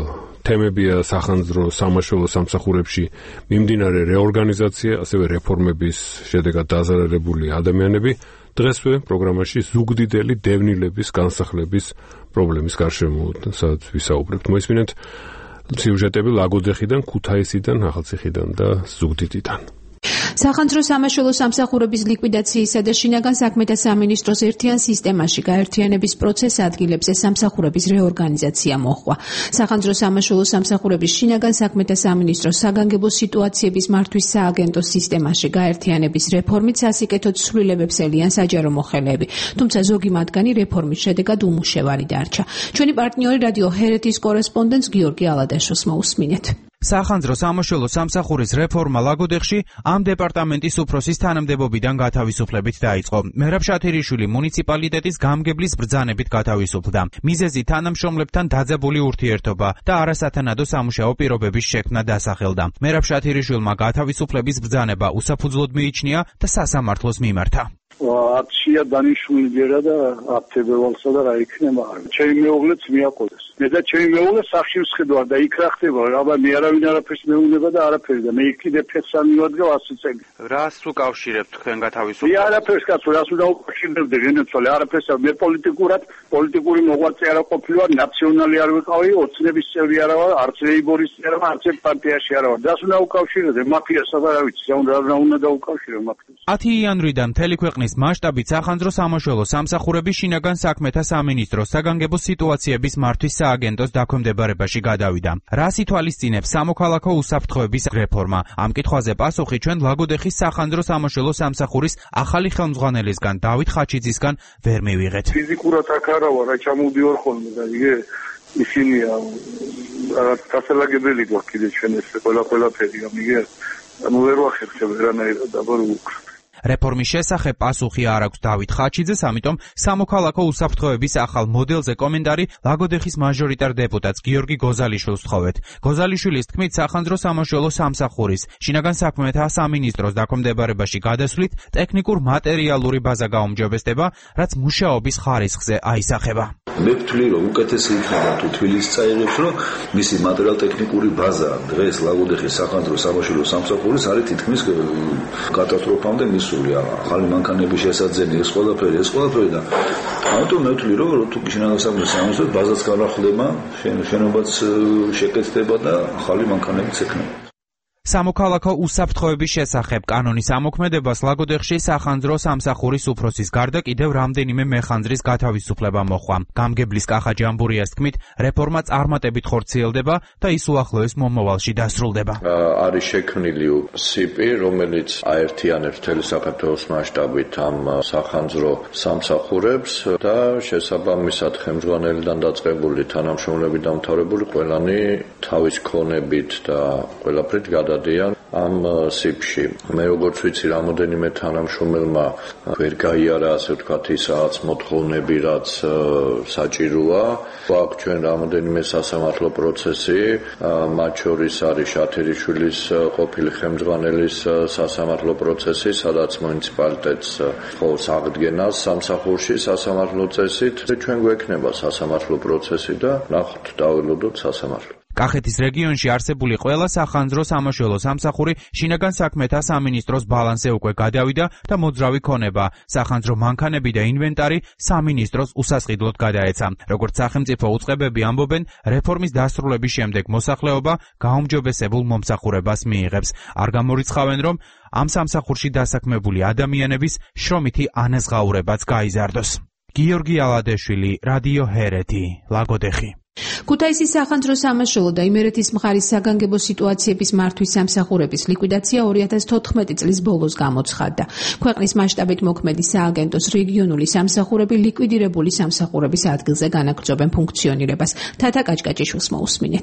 თემებია სახანძრო, სამაშველო სამსახურებში მიმდინარე რეორგანიზაცია, ასევე რეფორმების შედეგად დაზარალებული ადამიანები. დღესვე პროგრამაში ზუგდიდელი დევნილების განსახლების პრობლემის გარშემო სადაც ვისაუბრებთ. მოისმინეთ სიუჟეტები ლაგოდეხიდან, ქუთაისიდან, ახალციხიდან და ზუგდიდიდან. სახანძრო სამაშველო სამსახურების ლიკვიდაციისა და შინაგან საქმეთა სამინისტროს ერთიან სისტემაში გაერთიანების პროცესს ადგილებზე სამსახურების რეორგანიზაცია მოჰყვა. სახანძრო სამაშველო სამსახურების შინაგან საქმეთა სამინისტროს საგანგებო სიტუაციების მართვის სააგენტოს სისტემაში გაერთიანების რეფორმით სასიკეთოდ ცვლილებებს ელიან საჯარო მოხელეები, თუმცა ზოგი მათგანი რეფორმის შედეგად უმუშევარი დარჩა. ჩვენი პარტნიორი რადიო ჰერეთის კორესპონდენტს გიორგი ალადაშოს მოусმინეთ. სახანძრო სამაშველო სამსახურის რეფორმა ლაგოდეხში ამ დეპარტამენტის უფროსის თანამდებობიდან გათავისუფლებით დაიწყო. მერაბ შათირიშვილი მუნიციპალიტეტის გამგებლის ბრძანებით გათავისუფლდა. მიზეზი თანამშრომლებთან დაძაბული ურთიერთობა და არასათანადო სამუშაო პირობების შექმნა დასახელდა. მერაბ შათირიშვილმა გათავისუფლების ბრძანება უსაფუძვლოდ მიიჩნია და სასამართლოს მიმართა. ათშია დანიშნულია და ათებელსა და რა იქნება. ჩემი მეუღლეც მიაყოლეს. მე და ჩემი მეუღლე სახში ვსხედავ და იქ რა ხდება? აბა მე არავინ არაფერს მეუნება და არაფერი და მე კიდე ფეხს არ მივადგავ ასი წელი. რას უკავშირებთ თქვენ გათავისუფლებას? მე არაფერს კაცო, რას უნდა უკავშირდებდი გენეცვალე, არაფერს მე პოლიტიკურად, პოლიტიკური მოღვაწე არ ყოფილი ვარ, ნაციონალი არ ვიყავი, ოცნების წევრი არა ვარ, არც ლეიბორისტი არა ვარ, არც პარტიაში არა ვარ. რას უნდა უკავშირებდი? მაფიასთან არ ვიცი, რა უნდა დაუკავშირო მაფიას. ათი იანვრიდან მთელი ქვეყნის მასშტაბით სახანძრო სამაშველო სამსახურების შინაგან საქმეთა სამინისტროს საგანგებო სიტუაციების მართვის სააგენტოს დაქვემდებარებაში გადავიდა. რას ითვალისწინებს სამოქალაქო უსაფრთხოების რეფორმა? ამ კითხვაზე პასუხი ჩვენ ლაგოდეხის სახანძრო სამაშველო სამსახურის ახალი ხელმძღვანელისგან დავით ხაჩიძისგან ვერ მივიღეთ. ფიზიკურად აქ არა ვარ, რა ჩამოვდივარ ხოლმე და იგე ისინია რაღაც გასალაგებელი გვაქვს კიდე ჩვენ ეს ყველა ყველაფერი ამ იგე ანუ ვერ ვახერხებ ვერანაირად აბა რო ვუქრებ. რეფორმის შესახებ პასუხი არ აქვს დავით ხაჩიძეს, ამიტომ სამოქალაქო უსაფრთხოების ახალ მოდელზე კომენტარი ლაგოდეხის მაჟორიტარ დეპუტატს გიორგი გოზალიშვილს ვთხოვეთ. გოზალიშვილის თქმით, სახანძრო სამაშველო სამსახურის შინაგან საქმეთა სამინისტროს დაქვემდებარებაში გადასვლით ტექნიკურ მატერიალური ბაზა გაუმჯობესდება, რაც მუშაობის ხარისხზე აისახება. მე ვთვლი, რომ უკეთესი იქნება თუ თბილისს წაიღებს, რომ მისი მატერიალურ-ტექნიკური ბაზა დღეს ლაგოდეხის სახანძრო სამაშველო სამსახურის არის თითქმის კატასტროფამდე მისული. ახალი მანქანების შესაძენი ეს ყველაფერი, ეს ყველაფერი და ამიტომ მე ვთვლი, რომ თუ შინაგან საქმეთა სამინისტროს ბაზაც განახლდება, შენობაც შეკეთდება და ახალი მანქანებიც ექნება. სამოქალაქო უსაფრთხოების შესახებ კანონის ამოქმედებას ლაგოდეხში სახანძრო სამსახურის უფროსის გარდა კიდევ რამდენიმე მეხანძრის გათავისუფლება მოჰყვა. გამგებლის კახა ჯამბურიას თქმით, რეფორმა წარმატებით ხორციელდება და ის უახლოეს მომავალში დასრულდება. არის შექმნილი სიპი, რომელიც აერთიანებს მთელი საქართველოს მასშტაბით ამ სახანძრო სამსახურებს და შესაბამისად ხელმძღვანელიდან დაწყებული თანამშრომლები დამთავრებული ყველანი თავის ქონებით და ყველაფრით გადადიან ამ სიპში. მე როგორც ვიცი, რამოდენიმე თანამშრომელმა ვერ გაიარა, ასე ვთქვათ, ის რაღაც მოთხოვნები, რაც საჭიროა. გვაქვს ჩვენ რამოდენიმე სასამართლო პროცესი, მათ შორის არის შათირიშვილის ყოფილი ხელმძღვანელის სასამართლო პროცესი, სადაც მუნიციპალიტეტს ხობს აღდგენას სამსახურში სასამართლო წესით. ჩვენ გვექნება სასამართლო პროცესი და ნახოთ, დაველოდოთ სასამართლო. კახეთის რეგიონში არსებული ყველა სახანძრო სამაშველო სამსახური შინაგან საქმეთა სამინისტროს ბალანსზე უკვე გადავიდა და მოძრავი ქონება, სახანძრო მანქანები და ინვენტარი სამინისტროს უსასყიდლოდ გადაეცა. როგორც სახელმწიფო უწყებები ამბობენ, რეფორმის დასრულების შემდეგ მოსახლეობა გაუმჯობესებულ მომსახურებას მიიღებს. არ გამორიცხავენ, რომ ამ სამსახურში დასაქმებული ადამიანების შრომითი ანაზღაურებაც გაიზარდოს. გიორგი ალადეშვილი, რადიო ჰერეთი, ლაგოდეხი. ქუთაისის სახანძრო სამაშველო და იმერეთის მხარის საგანგებო სიტუაციების მართვის სამსახურების ლიკვიდაცია ორი ათას თოთხმეტი წლის ბოლოს გამოცხადდა. ქვეყნის მასშტაბით მოქმედი სააგენტოს რეგიონული სამსახურები ლიკვიდირებული სამსახურების ადგილზე განაგრძობენ ფუნქციონირებას. თათა კაჭკაჭიშვილს მოусმინეთ.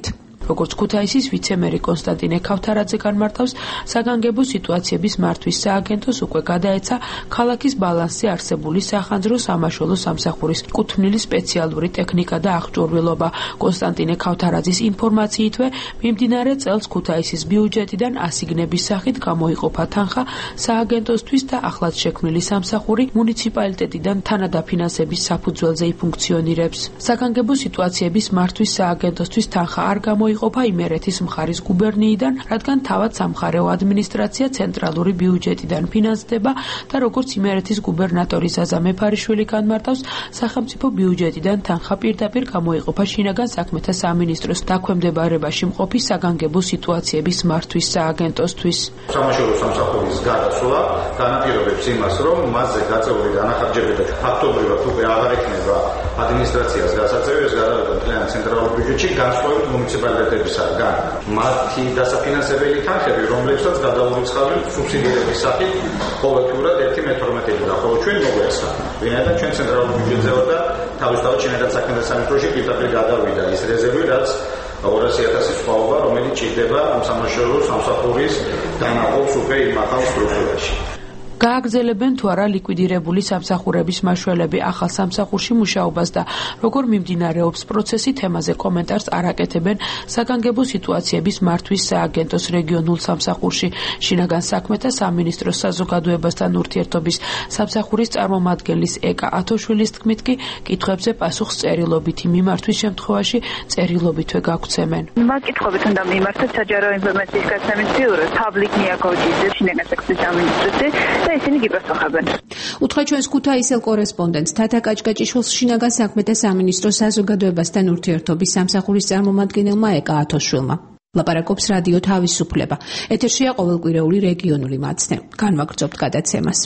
როგორც ქუთაისის ვიცე-მერი კონსტანტინე ქავთარაძე განმარტავს, საგანგებო სიტუაციების მართვის სააგენტოს უკვე გადაეცა ქალაქის ბალანსზე არსებული სახანძრო სამაშველო სამსახურის კუთვნილი სპეციალური ტექნიკა და აღჭურვილობა. კონსტანტინე ქავთარაძის ინფორმაციითვე, მიმდინარე წელს ქუთაისის ბიუჯეტიდან ასიგნების სახით გამოიყოფა თანხა სააგენტოსთვის და ახლად შექმნილი სამსახური მუნიციპალიტეტიდან თანადაფინანსების საფუძველზე იფუნქციონირებს. საგანგებო სიტუაციების მართვის სააგენტოსთვის თანხა არ გამოიყოფა იმერეთის მხარის გუბერნიიდან, რადგან თავად სამხარეო ადმინისტრაცია ცენტრალური ბიუჯეტიდან ფინანსდება და როგორც იმერეთის გუბერნატორი ზაზა მეფარიშვილი განმარტავს, სახელმწიფო ბიუჯეტიდან თანხა პირდაპირ გამოიყოფა შინაგან საქმეთა სამინისტროს დაქვემდებარებაში მყოფი საგანგებო სიტუაციების მართვის სააგენტოსთვის. სამაშველო სამსახურის გადასვლა განაპირობებს იმას, რომ მასზე გაწეული დანახარჯები და ფაქტობრივად უკვე აღარ ექნება ადმინისტრაციას გასაწევი, ეს გადავიდა მთლიან ცენტრალურ ბიუჯეტში, განსხვავებით მუნიციპალიტეტებისგან. მათი დასაფინანსებელი თანხები, რომლებსაც გადაურიცხავენ სუბსიდირების სახით, ყოველდღიურად ერთი მეთორმეტეები და ხოლო ჩვენ მოგვეცა. ვინაიდან ჩვენ ცენტრალურ ბიუჯეტზე ვარ და თავისთავად შინაგან საქმეთა სამინისტროში პირდაპირ გადავიდა ის რეზერვი, რაც ორასი ათასი სხვაობა, რომელიც ჭირდება ამ სამაშველო სამსახურის დანაყოფს უკვე იმ ახალ სტრუქტურაში. გააგრძელებენ თუ არა ლიკვიდირებული სამსახურების მაშველები ახალ სამსახურში მუშაობას და როგორ მიმდინარეობს პროცესი, თემაზე კომენტარს არ აკეთებენ საგანგებო სიტუაციების მართვის სააგენტოს რეგიონულ სამსახურში. შინაგან საქმეთა სამინისტროს საზოგადოებასთან ურთიერთობის სამსახურის წარმომადგენლის ეკა ათოშვილის თქმით კი კითხვებზე პასუხს წერილობითი მიმართვის შემთხვევაში წერილობითვე გაგცემენ. მაკითხობით უნდა მიმართოთ საჯარო ინფორმაციის გაცემის ბიუროს თაბლიკ ნიაკოვიჩის შინაგან საქმეთა სამინისტროში. ისინი გიპასუხებენ. უთხრა ჩვენს ქუთაისელ კორესპონდენტს თათა კაჭკაჭიშვილს შინაგან საქმეთა სამინისტროს საზოგადოებასთან ურთიერთობის სამსახურის წარმომადგენელმა ეკა ათოშვილმა. ლაპარაკობს რადიო თავისუფლება. ეთერშია ყოველკვირეული რეგიონული მაცდე. განვაგრძობთ გადაცემას.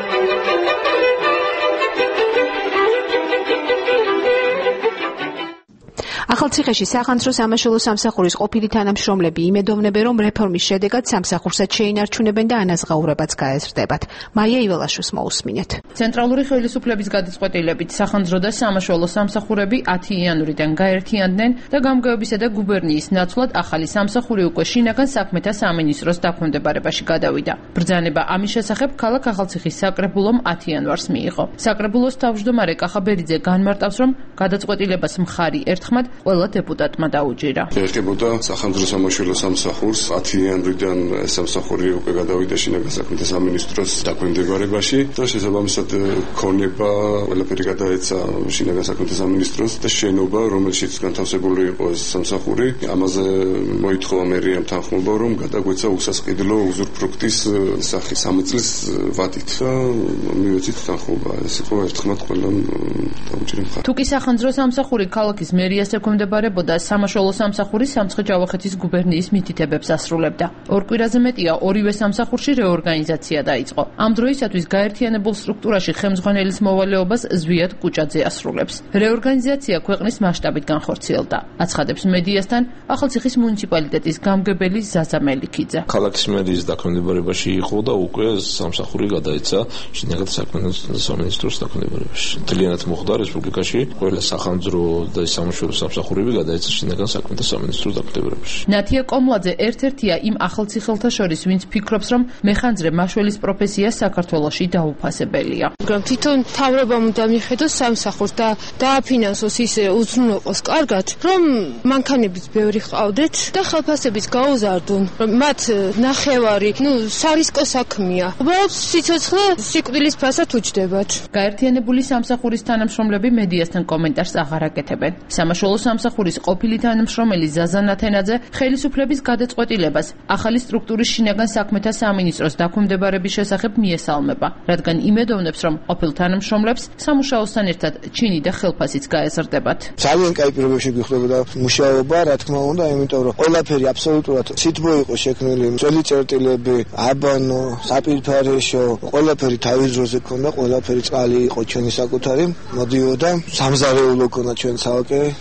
ახალციხეში სახანძრო სამაშველო სამსახურის ყოფილი თანამშრომლები იმედოვნებენ, რომ რეფორმის შედეგად სამსახურსაც შეინარჩუნებენ და ანაზღაურებაც გაეზრდებათ. მაია იველაშვილს მოусმინეთ. ცენტრალური ხელისუფლების გადაწყვეტილებით სახანძრო და სამაშველო სამსახურები ათი იანვრიდან გაერთიანდნენ და გამგეობისა და გუბერნიის ნაცვლად ახალი სამსახური უკვე შინაგან საქმეთა სამინისტროს დაქვემდებარებაში გადავიდა. ბრძანება ამის შესახებ ქალაქ ახალციხის საკრებულომ ათი იანვარს მიიღო. საკრებულოს თავმჯდომარე კახაბერიძე განმარტავს, რომ გადაწყვეტილებას მხარი ერთხმად ყველა დეპუტატმა დაუჯერა. ეხებოდა სახანძრო სამაშველო სამსახურს ათი იანვრიდან სამსახური უკვე გადავიდა შინაგან საქმეთა სამინისტროს დაქვემდებარებაში და შესაბამისად ქონება ყველაფერი გადაეცა შინაგან საქმეთა სამინისტროს და შენობა, რომელშიც განთავსებული იყო ეს სამსახური, ამაზე მოითხოვა მერიამ თანხმობა, რომ გადაგვეცა უსასყიდლო უზურპრუქტის სახის სამი წლის ვადით და მივეცით თანხმობა. ეს იყო ერთხმად ყველამ დაუჯერა მხარი. თუკი სახანძრო სამსახური ქალაქის მერიას ექვემდებარებოდა, სამაშველო სამსახური სამცხე-ჯავახეთის გუბერნიის მითითებებს ასრულებდა. ორ კვირაზე მეტია ორივე სამსახურში რეორგანიზაცია დაიწყო. ამ დროისათვის გაერთიანებულ სტრუქტურაში ხელმძღვანელის მოვალეობას ზვიად კუჭაძე ასრულებს. რეორგანიზაცია ქვეყნის მასშტაბით განხორციელდა. აცხადებს მედიასთან ახალციხის მუნიციპალიტეტის გამგებელი ზაზა მელიქიძე. ქალაქის მერიის დაქვემდებარებაში იყო და უკვე სამსახური გადაეცა შინაგან საქმეთა სამინისტროს დაქვემდებარებაში. მთლიანად მოხდა რესპუბლიკაში ყველა სახანძრო და სამაშველო სამსახურები გადაეცა შინაგან საქმეთა სამინისტროს დაქვემდებარებაში. ნათია კომლაძე ერთ-ერთია იმ ახალციხელთა შორის, ვინც ფიქრობს, რომ მეხანძრე მაშველის პროფესია საქართველოში დაუფასებელია. თვითონ მთავრობამ უნდა მიხედოს სამსახურს და დააფინანსოს ისე უზრუნველყოს კარგად, რომ მანქანებიც ბევრი ჰყავდეთ და ხელფასებიც გაუზარდონ, რომ მათ ნახევარი, ნუ სარისკო საქმეა. უბრალოდ სიცოცხლე სიკვდილის ფასად უჯდებათ. გაერთიანებული სამსახურის თანამშრომლები მედიასთან კომენტარს აღარ აკეთებენ. სამაშველო სამსახურის ყოფილი თანამშრომელი ზაზა ნათენაძე ხელისუფლების გადაწყვეტილებას ახალი სტრუქტურის შინაგან საქმეთა სამინისტროს დაქვემდებარების შესახებ მიესალმება, რადგან იმედოვნებს, რომ ყოფილ თანამშრომლებს სამუშაოსთან ერთად ჩინი და ხელფასიც გაეზრდებათ. ძალიან კაი პირობებში გვხვდებოდა მუშაობა, რა თქმა უნდა, იმიტომ რომ ყველაფერი აბსოლუტურად სითბო იყო შექმნილი, ძველი წერტილები, აბანო, საპირფარეშო, ყველაფერი თავის დროზე ქონდა, ყველაფერი წყალი იყო ჩვენი საკუთარი, მოდიოდა, სამზარეულო ქონდა ჩვენ საოკე, საქმე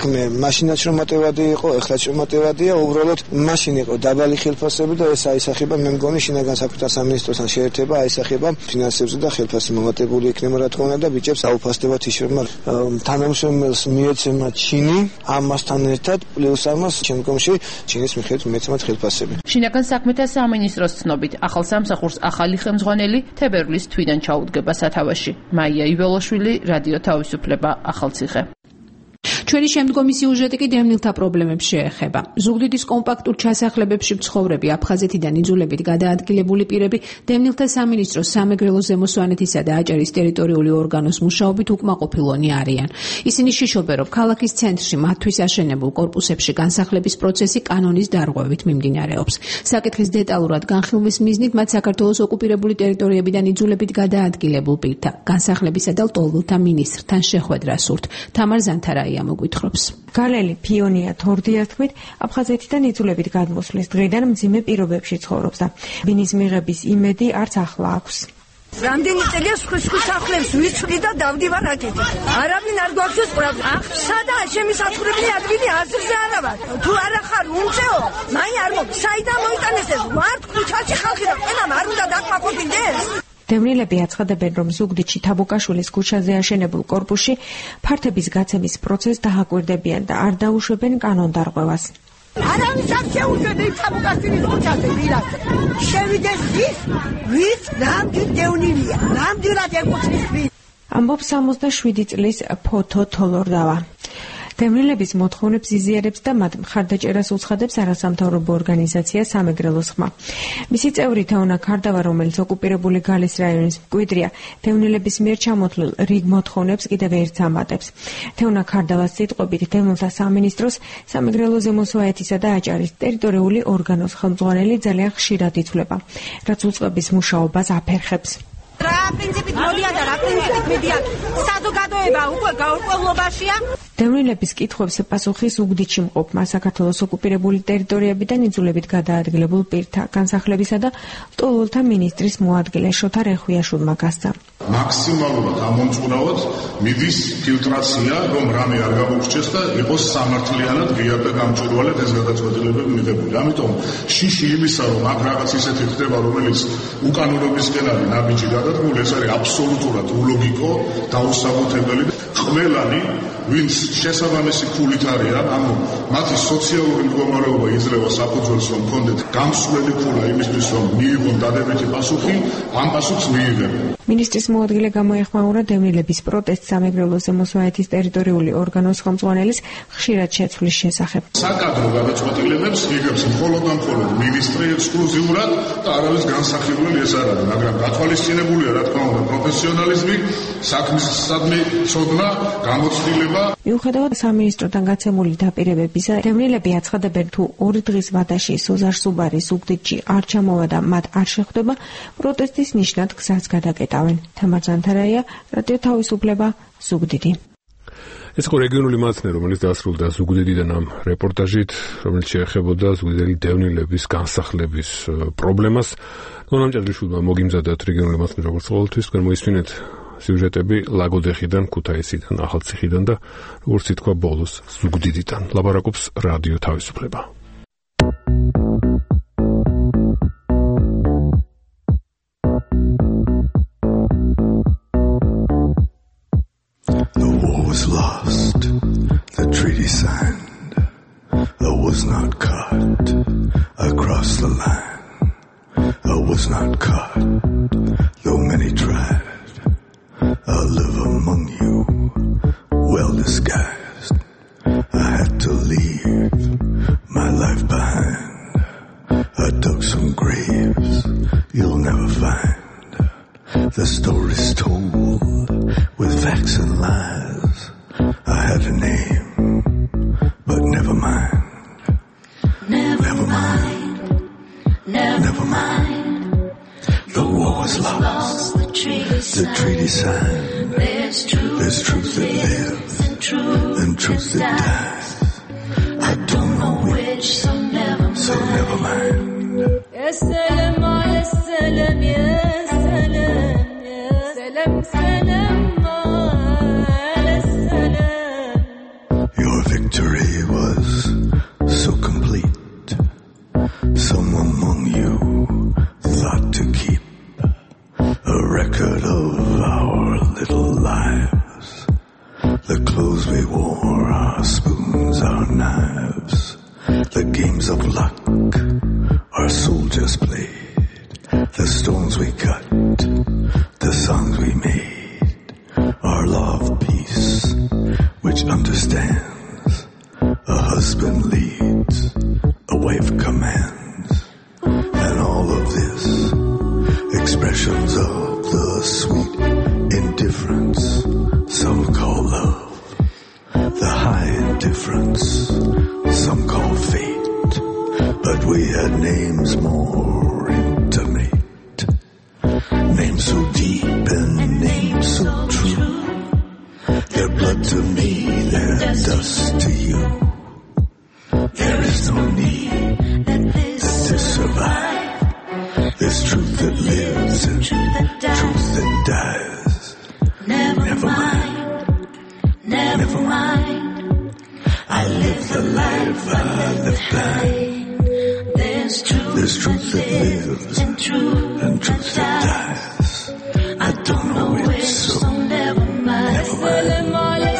საქმე მაშინაც რომ მოტივადი იყო, ეხლაც რომ მოტივადია, უბრალოდ მაშინ იყო დაბალი ხელფასები და ეს აისახება, მე მგონი შინაგან საქმეთა სამინისტროსთან შეერთება აისახება ფინანსებზე და ხელფასი მომატებული იქნება რა თქმა უნდა და ბიჭებს აუფასდებათ იშრება თანამშრომელს მიეცემა ჩინი ამასთან ერთად პლუს ამას შემდგომში ჩინის მიხედვით მეცემათ ხელფასები. შინაგან საქმეთა სამინისტროს ცნობით ახალ სამსახურს ახალი ხელმძღვანელი თებერვლის თვიდან ჩაუდგება სათავეში. მაია იბოლოშვილი, რადიო თავისუფლება, ახალციხე. ჩვენი შემდგომი სიუჟეტი კი დევნილთა პრობლემებს შეეხება. ზუგდიდის კომპაქტურ ჩასახლებებში მცხოვრები აფხაზეთიდან იძულებით გადაადგილებული პირები დევნილთა სამინისტროს სამეგრელო ზემო სვანეთისა და აჭარის ტერიტორიული ორგანოს მუშაობით უკმაყოფილონი არიან. ისინი შიშობენ, რომ ქალაქის ცენტრში მათთვის აშენებულ კორპუსებში განსახლების პროცესი კანონის დარღვევით მიმდინარეობს. საკითხის დეტალურად განხილვის მიზნით მათ საქართველოს ოკუპირებული ტერიტორიებიდან იძულებით გადაადგილებულ პირთა განსახლებისა და ლტოლვილთა მინისტრთან შეხვედრა სურთ. თამარ ზანთარაია მოგვითხრობს. გალელი ფიონია თორდიას თქმით, აფხაზეთიდან იძულებით გადმოსვლის დღიდან მძიმე პირობებში ცხოვრობს და ბინის მიღების იმედი არც ახლა აქვს. რამდენი წელია სხვის სახლებს ვიცვლი და დავდივარ აკეთე. არავინ არ გვაქვს ყურებს. ახ, სადა შემისაწურებელი ადგილი აზრზე არა ვარ. თუ არა ხარ უმწეო, მაი არ მოგ. საიდან მოიტანეს ეს? ვართ ქუჩაში ხალხი და ყველამ არ უნდა დაკმაყოფილდეს. დევნილები აცხადებენ, რომ ზუგდიდში თაბუკაშვილის ქუჩაზე აშენებულ კორპუსში ფართების გაცემის პროცესს დააკვირდებიან და არ დაუშვებენ კანონდარღვევას. არავის არ შეუშვებენ თაბუკაშვილის ქუჩაზე ვირას. შევიდეს ვის, ვის ნამდვილ დევნილია, ნამდვილად ეკუთვნის ვის. ამბობს სამოცდაშვიდი წლის ფოთო თოლორდავა. დევნილების მოთხოვნებს იზიარებს და მათ მხარდაჭერას უცხადებს არასამთავრობო ორგანიზაცია სამეგრელოს ხმა. მისი წევრი თეონა ქარდავა, რომელიც ოკუპირებული გალის რაიონის მკვიდრია, დევნილების მიერ ჩამოთვლილ რიგ მოთხოვნებს კიდევ ერთს ამატებს. თეონა ქარდავას სიტყვებით, დევნილთა სამინისტროს სამეგრელო ზემო სვანეთისა და აჭარის ტერიტორიული ორგანოს ხელმძღვანელი ძალიან ხშირად ითვლება, რაც უწყების მუშაობას აფერხებს. რა პრინციპით მოდიან და რა პრინციპით მიდიან? საზოგადოება უკვე გაურკვევლობაშია. დევნილების კითხვებს პასუხი ზუგდიდში მყოფმა საქართველოს ოკუპირებული ტერიტორიებიდან იძულებით გადაადგილებულ პირთა განსახლებისა და ლტოლვილთა მინისტრის მოადგილე შოთა რეხვიაშვილმა გასცა. მაქსიმალურად ამომწყურავად მიდის ფილტრაცია, რომ რამე არ გამოგრჩეს და იყოს სამართლიანად ღიად და გამჭვირვალედ ეს გადაწყვეტილებები მიღებული. ამიტომ შიში იმისა, რომ აქ რაღაც ისეთი ხდება, რომელიც უკანონობისკენ არის ნაბიჯი გადადგმული, ეს არის აბსოლუტურად ულოგიკო, დაუსაბუთებელი. ყველანი ვინც შესაბამისი ფულით არიან, ანუ მათი სოციალური მდგომარეობა იძლევა საფუძველს, რომ კონდეთ გამსვლელი ფულა იმისთვის, რომ მიიღონ დადებითი პასუხი, ამ პასუხს მიიღებენ. მინისტრის მოადგილე გამოეხმაურა დევნილების პროტესტს სამეგრელო ზემო სვანეთის ტერიტორიული ორგანოს ხელმძღვანელის ხშირად შეცვლის შესახებ. საკადრო გადაწყვეტილებებს იღებს მხოლოდ და მხოლოდ მინისტრი ექსკლუზიურად და არავის განსახილველი ეს არ არის, მაგრამ გათვალისწინებულია, რა თქმა უნდა, პროფესიონალიზმი, საქმისადმი ცოდნა, გამოცდილება. მიუხედავად სამინისტროდან გაცემული დაპირებებისა, დევნილები აცხადებენ, თუ ორი დღის ვადაში სოზარ სუბარი ზუგდიდში არ ჩამოვა და მათ არ შეხვდება, პროტესტის ნიშნად გზას გადაკეტავენ. თამარ ზანთარაია, რადიო თავისუფლება, ზუგდიდი. ეს იყო რეგიონული მაცნე, რომელიც დასრულდა ზუგდიდიდან ამ რეპორტაჟით, რომელიც შეეხებოდა ზუგდიდელი დევნილების განსახლების პრობლემას. ნონა მჭედლიშვილმა მოგიმზადათ რეგიონული მაცნე როგორც ყოველთვის, თქვენ მოისმინეთ სიუჟეტები ლაგოდეხიდან, ქუთაისიდან, ახალციხიდან და როგორც ითქვა ბოლოს ზუგდიდიდან. ლაპარაკობს რადიო თავისუფლება. The war was lost, the treaty signed, I was not caught across the line, I was not caught, though many tried. I'll live among you, well disguised. I had to leave my life behind. I dug some graves you'll never find. The story's told with facts and lies. I had a name, but never mind. Never, never mind. Never, never mind. The war was lost. The treaty signed. The treaty signed. There's truth, There's truth that lives and truth, and truth that, that dies. dies. I don't know which, so never mind. So never mind. Esselam, esselam, esselam, esselam, esselam, esselam. Your victory luck our soldiers played, the stones we cut, the songs we made, our law of peace, which understands a husband leads, a wife commands, and all of this, expressions of the sweet indifference some call love, the high indifference some call fate, but we had names more intimate, names so deep and names so true, their blood to me, their dust to you. There is no need that this survive, this truth that lives and truth that dies. Never mind, never mind, I live the life I live blind. There's truth, there's truth that lives and truth, and truth that dies. I don't know which, so never mind. Never mind.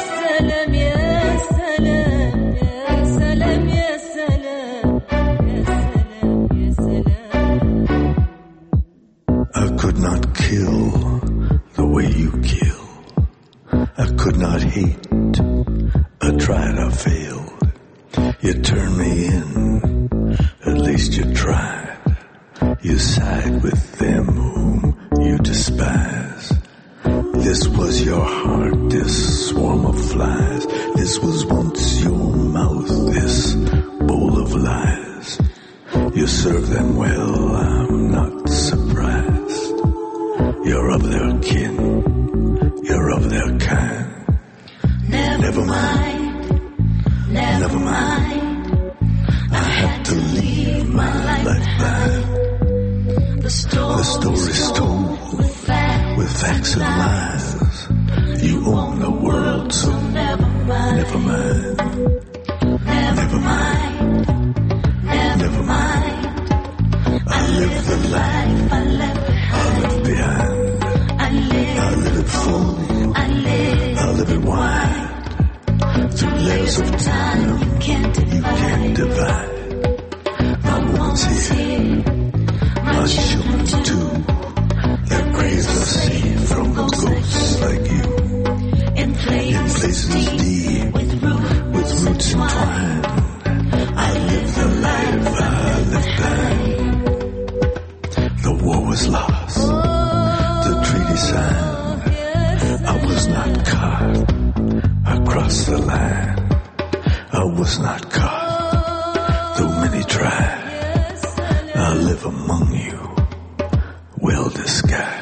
I could not kill the way you kill. I could not hate. I tried, I failed. You turned me in. At least you tried. You side with them whom you despise. This was your heart, this swarm of flies. This was once your mouth, this bowl of lies. You serve them well, I'm not surprised. You're of their kin, you're of their kind. Never, never mind, never, never mind. I had to leave my life behind. The story, the story's told with facts, with facts and lies. You own the world, so never mind, never mind, never mind, never mind. I live the life I left, I left behind. I live, I live it full, I live, I live it wide. Through layers of time you can't divide, you can't divide. My woman's here, my children too. Their graves are safe from ghosts like you. In places deep, with roots entwined. I live the life I left behind. The war was lost, the treaty signed. I was not caught across the line. I was not caught, though many tried. I live among you, well disguised.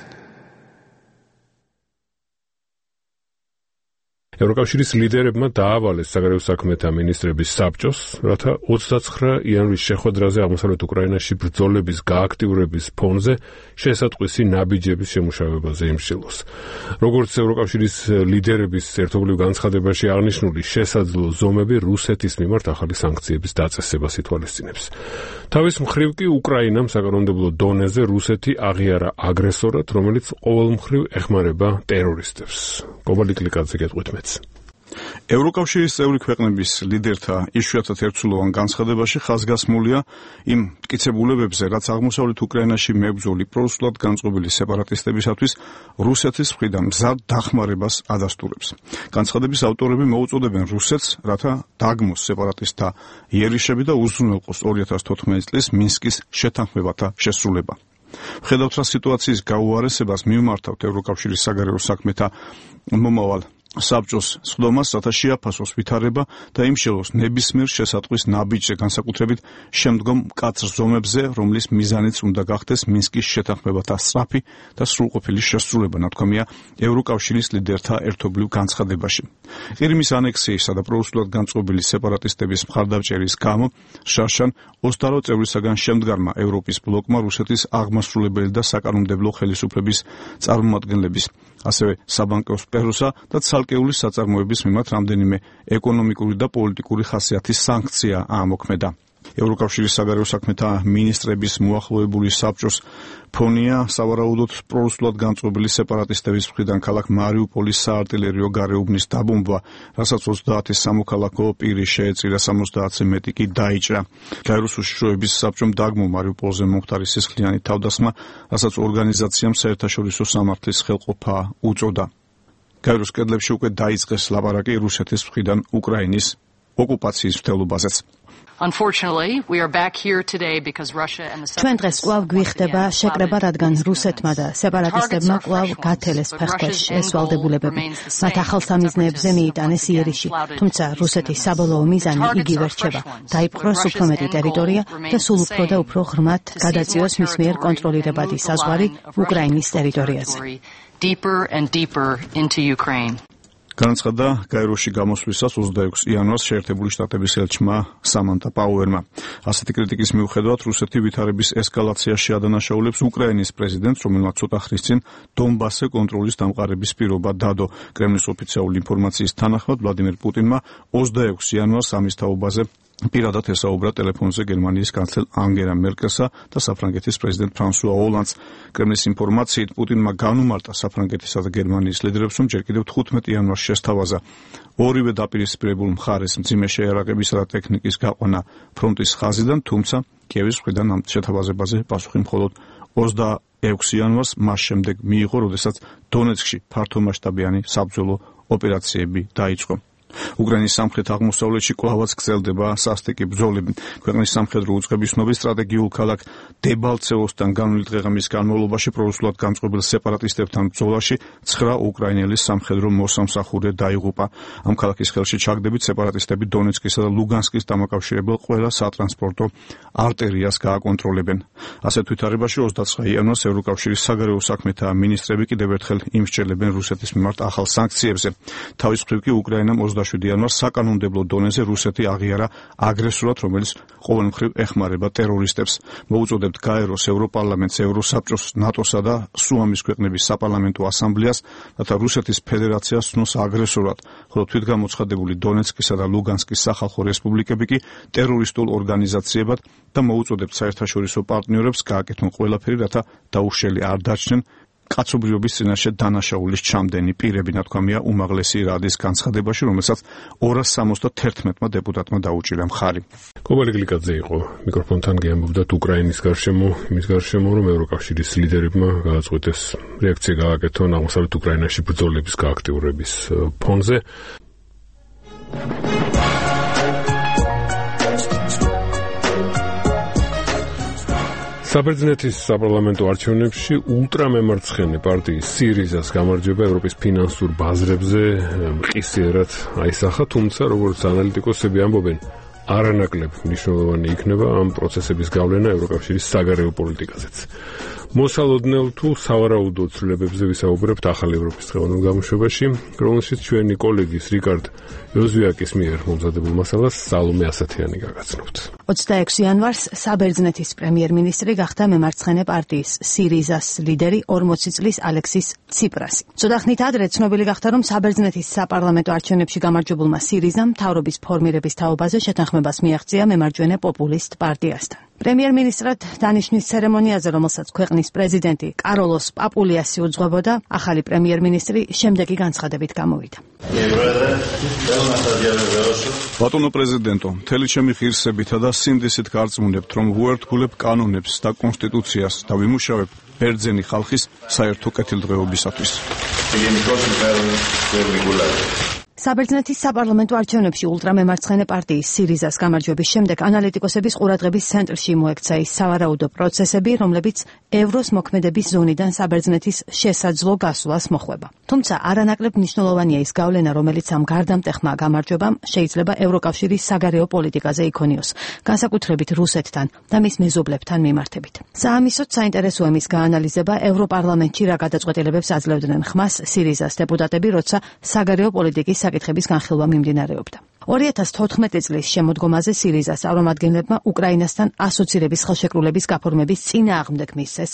ევროკავშირის ლიდერებმა დაავალეს საგარეო საქმეთა მინისტრების საბჭოს, რათა ოცდაცხრა იანვრის შეხვედრაზე აღმოსავლეთ უკრაინაში ბრძოლების გააქტიურების ფონზე შესატყვისი ნაბიჯების შემუშავებაზე იმსხილოს. როგორც ევროკავშირის ლიდერების ერთობლივ განცხადებაში აღნიშნული, შესაძლო ზომები რუსეთის მიმართ ახალი სანქციების დაწესებას ითვალისწინებს. თავის მხრივ კი უკრაინამ საკანონმდებლო დონეზე რუსეთი აღიარა აგრესორად, რომელიც ყოველმხრივ ეხმარება ტერორისტებს. კობალი კლიკაძე გეტყვით მეც. ევროკავშირის წევრი ქვეყნების ლიდერთა იშვიათად ერთსულოვან განცხადებაში ხაზგასმულია იმ მტკიცებულებებზე, რაც აღმოსავლეთ უკრაინაში მებრძოლი პრორუსულად განწყობილი სეპარატისტებისათვის რუსეთის მხრიდან მზად დახმარებას ადასტურებს. განცხადების ავტორები მოუწოდებენ რუსეთს, რათა დაგმოს სეპარატისტთა იერიშები და უზრუნველყოს ორი ათას თოთხმეტი წლის მინსკის შეთანხმებათა შესრულება. ვხედავთ, რა სიტუაციის გაუარესებას მივმართავთ ევროკავშირის საგარეო საქმეთა მომავალ საბჭოს სხდომას, რათა შეაფასოს ვითარება და იმშელოს ნებისმიერ შესატყვის ნაბიჯზე, განსაკუთრებით შემდგომ მკაცრ ზომებზე, რომლის მიზანიც უნდა გახდეს მინსკის შეთანხმებათა სწრაფი და სრულყოფილი შესრულება, ნათქვამია ევროკავშირის ლიდერთა ერთობლივ განცხადებაში. ყირიმის ანექსიისა და პრორუსულად განწყობილი სეპარატისტების მხარდამჭერის გამო შარშან ოცდაოთხ წევრისაგან შემდგარმა ევროპის ბლოკმა რუსეთის აღმასრულებელი და საკანონმდებლო ხელისუფლების წარმომადგენლების, ასევე საბანკო სფეროსა და ცალკეული საწარმოების მიმართ რამდენიმე ეკონომიკური და პოლიტიკური ხასიათის სანქცია აამოქმედა. ევროკავშირის საგარეო საქმეთა მინისტრების მოახლოებული საბჭოს ფონია სავარაუდოდ პრორუსულად განწყობილი სეპარატისტების მხრიდან ქალაქ მარიუპოლის საარტილერიო გარეუბნის დაბომბვა, რასაც ოცდაათი სამოქალაქო პირი შეეწირა, სამოცდაათზე მეტი კი დაიჭრა. გაეროს უშიშროების საბჭომ დაგმო მარიუპოლზე მომხდარი სისხლიანი თავდასხმა, რასაც ორგანიზაციამ საერთაშორისო სამართლის ხელყოფა უწოდა. გაეროს კედლებში უკვე დაიწყეს ლაპარაკი რუსეთის მხრიდან უკრაინის ოკუპაციის მცდელობაზეც. ჩვენ დღეს კვლავ გვიხდება შეკრება, რადგან რუსეთმა და სეპარატისტებმა კვლავ გათელეს ფეხქვეშ ეს ვალდებულებები. მათ ახალ სამიზნეებზე მიიტანეს იერიში, თუმცა რუსეთის საბოლოო მიზანი იგივე რჩება: დაიპყროს უფრო მეტი ტერიტორია და სულ უფრო და უფრო ღრმად გადაწიოს მის მიერ კონტროლირებადი საზღვარი უკრაინის ტერიტორიაზე. განაცხადა გაეროში გამოსვლისას ოცდაექვსი იანვარს შეერთებული შტატების ელჩმა სამანტა პაუერმა. ასეთი კრიტიკის მიუხედავად რუსეთი ვითარების ესკალაციაში ადანაშაულებს უკრაინის პრეზიდენტს, რომელმაც ცოტა ხნის წინ დონბასზე კონტროლის დამყარების პირობა დადო. კრემლის ოფიციალური ინფორმაციის თანახმად ვლადიმერ პუტინმა ოცდაექვსი იანვარს ამის თაობაზე პირადად ესაუბრა ტელეფონზე გერმანიის კანცლერ ანგელა მერკელსა და საფრანგეთის პრეზიდენტ ფრანსუა ოლანდს. კრემლის ინფორმაციით პუტინმა განუმარტა საფრანგეთისა და გერმანიის ლიდერებს, რომ ჯერ კიდევ თხუთმეტი იანვარს შესთავაზა ორივე დაპირისპირებულ მხარეს მძიმე შეიარაღებისა და ტექნიკის გაყვანა ფრონტის ხაზიდან, თუმცა კიევის მხრიდან ამ შეთავაზებაზე პასუხი მხოლოდ ოცდაექვსი იანვარს მას შემდეგ მიიღო, როდესაც დონეცკში ფართომასშტაბიანი საბრძოლო ოპერაციები დაიწყო. უკრაინის სამხრეთ აღმოსავლეთში კვლავაც გრძელდება სასტიკი ბრძოლები. ქვეყნის სამხედრო უწყებისმობის სტრატეგიულ ქალაქ დებალცევოსთან განვლილი დღეღამის განმავლობაში პრორუსულად განწყობილ სეპარატისტებთან ბრძოლაში ცხრა უკრაინელი სამხედრო მოსამსახურე დაიღუპა. ამ ქალაქის ხელში ჩაგდებით სეპარატისტები დონეცკისა და ლუგანსკის დამაკავშირებელ ყველა სატრანსპორტო არტერიას გააკონტროლებენ. ასეთ ვითარებაში ოცდაცხრა იანვარს ევროკავშირის საგარეო საქმეთა მინისტრები კიდევ ერთხელ იმსჯელებენ რუსეთის მიმართ ახალ სანქციებზე. თავის მხრივ კი უკრაინამ ოცდაშვიდი იანვარს საკანონმდებლო დონეზე რუსეთი აღიარა აგრესორად, რომელიც ყოველმხრივ ეხმარება ტერორისტებს. მოუწოდებთ გაეროს, ევროპარლამენტს, ევროსაბჭოს, ნატოსა და სუამის ქვეყნების საპარლამენტო ასამბლეას, რათა რუსეთის ფედერაციას ცნოს აგრესორად, ხოლო თვითგამოცხადებული დონეცკისა და ლუგანსკის სახალხო რესპუბლიკები კი ტერორისტულ ორგანიზაციებად და მოუწოდებთ საერთაშორისო პარტნიორებს გააკეთონ ყველაფერი, რათა დაუხშელი არ დარჩნენ კაცობრიობის წინაშე დანაშაულის ჩამდენი პირები, ნათქვამია უმაღლესი რადის განცხადებაში, რომელსაც ორას სამოცდათერთმეტმა დეპუტატმა დაუჭირა მხარი. კობალი გლიკაძე იყო მიკროფონთან, გეამბობდათ უკრაინის გარშემო, იმის გარშემო, რომ ევროკავშირის ლიდერებმა გააწყვეტეს რეაქცია გააკეთონ აღმოსავლეთ უკრაინაში ბრძოლების გააქტიურების ფონზე. საბერძნეთის საპარლამენტო არჩევნებში ულტრამემარცხენე პარტიის სირიზას გამარჯვება ევროპის ფინანსურ ბაზრებზე მყისიერად აისახა, თუმცა როგორც ანალიტიკოსები ამბობენ, არანაკლებ მნიშვნელოვანი იქნება ამ პროცესების გავლენა ევროკავშირის საგარეო პოლიტიკაზეც. მოსალოდნელ თუ სავარაუდო ცვლილებებზე ვისაუბრებთ ახალ ევროპის დღევანდელ გამოშვებაში, რომელშიც ჩვენი კოლეგის რიკარდ ოზვიაკის მიერ მომზადებულ მასალას სალომე ასათიანი გაგაცნობთ. ოცდაექვსი იანვარს საბერძნეთის პრემიერ-მინისტრი გახდა მემარცხენე პარტიის სირიზას ლიდერი ორმოცი წლის ალექსის ციპრასი. ცოტა ხნით ადრე ცნობილი გახდა, რომ საბერძნეთის საპარლამენტო არჩევნებში გამარჯვებულმა სირიზამ მთავრობის ფორმირების თაობაზე შეთანხმებას მიაღწია მემარჯვენე პოპულისტ პარტიასთან. პრემიერ-მინისტრად დანიშნვის ცერემონიაზე, რომელსაც ქვეყნის პრეზიდენტი კაროლოს პაპულიასი უძღვებოდა, ახალი პრემიერ-მინისტრი შემდეგი განცხადებით გამოვიდა. ბატონო პრეზიდენტო, მთელი ჩემი ღირსებითა და სიმდისით გარწმუნებთ, რომ ვუერთგულებ კანონებს და კონსტიტუციას და ვიმუშავებ ბერძენი ხალხის საერთო კეთილდღეობისათვის. საბერძნეთის საპარლამენტო არჩევნებში ულტრამემარცხენე პარტიის სირიზას გამარჯვების შემდეგ ანალიტიკოსების ყურადღების ცენტრში მოექცა ის სავარაუდო პროცესები, რომლებიც ევროს მოქმედების ზონიდან საბერძნეთის შესაძლო გასვლას მოხვება. თუმცა არანაკლებ მნიშვნელოვანია ის გავლენა, რომელიც ამ გარდამტეხმა გამარჯვებამ შეიძლება ევროკავშირის საგარეო პოლიტიკაზე იქონიოს, განსაკუთრებით რუსეთთან და მის მეზობლებთან მიმართებით. საამისოდ საინტერესოა მის გაანალიზება ევროპარლამენტში რა გადაწყვეტილებებს აძლევდნენ ხმას სირიზას დეპუტატები, როცა საგარეო პოლიტიკის საკითხების განხილვა მიმდინარეობდა. ორი ათას თოთხმეტი წლის შემოდგომაზე სირიზას წარმომადგენლებმა უკრაინასთან ასოცირების ხელშეკრულების გაფორმების წინააღმდეგ მისცეს ხმა.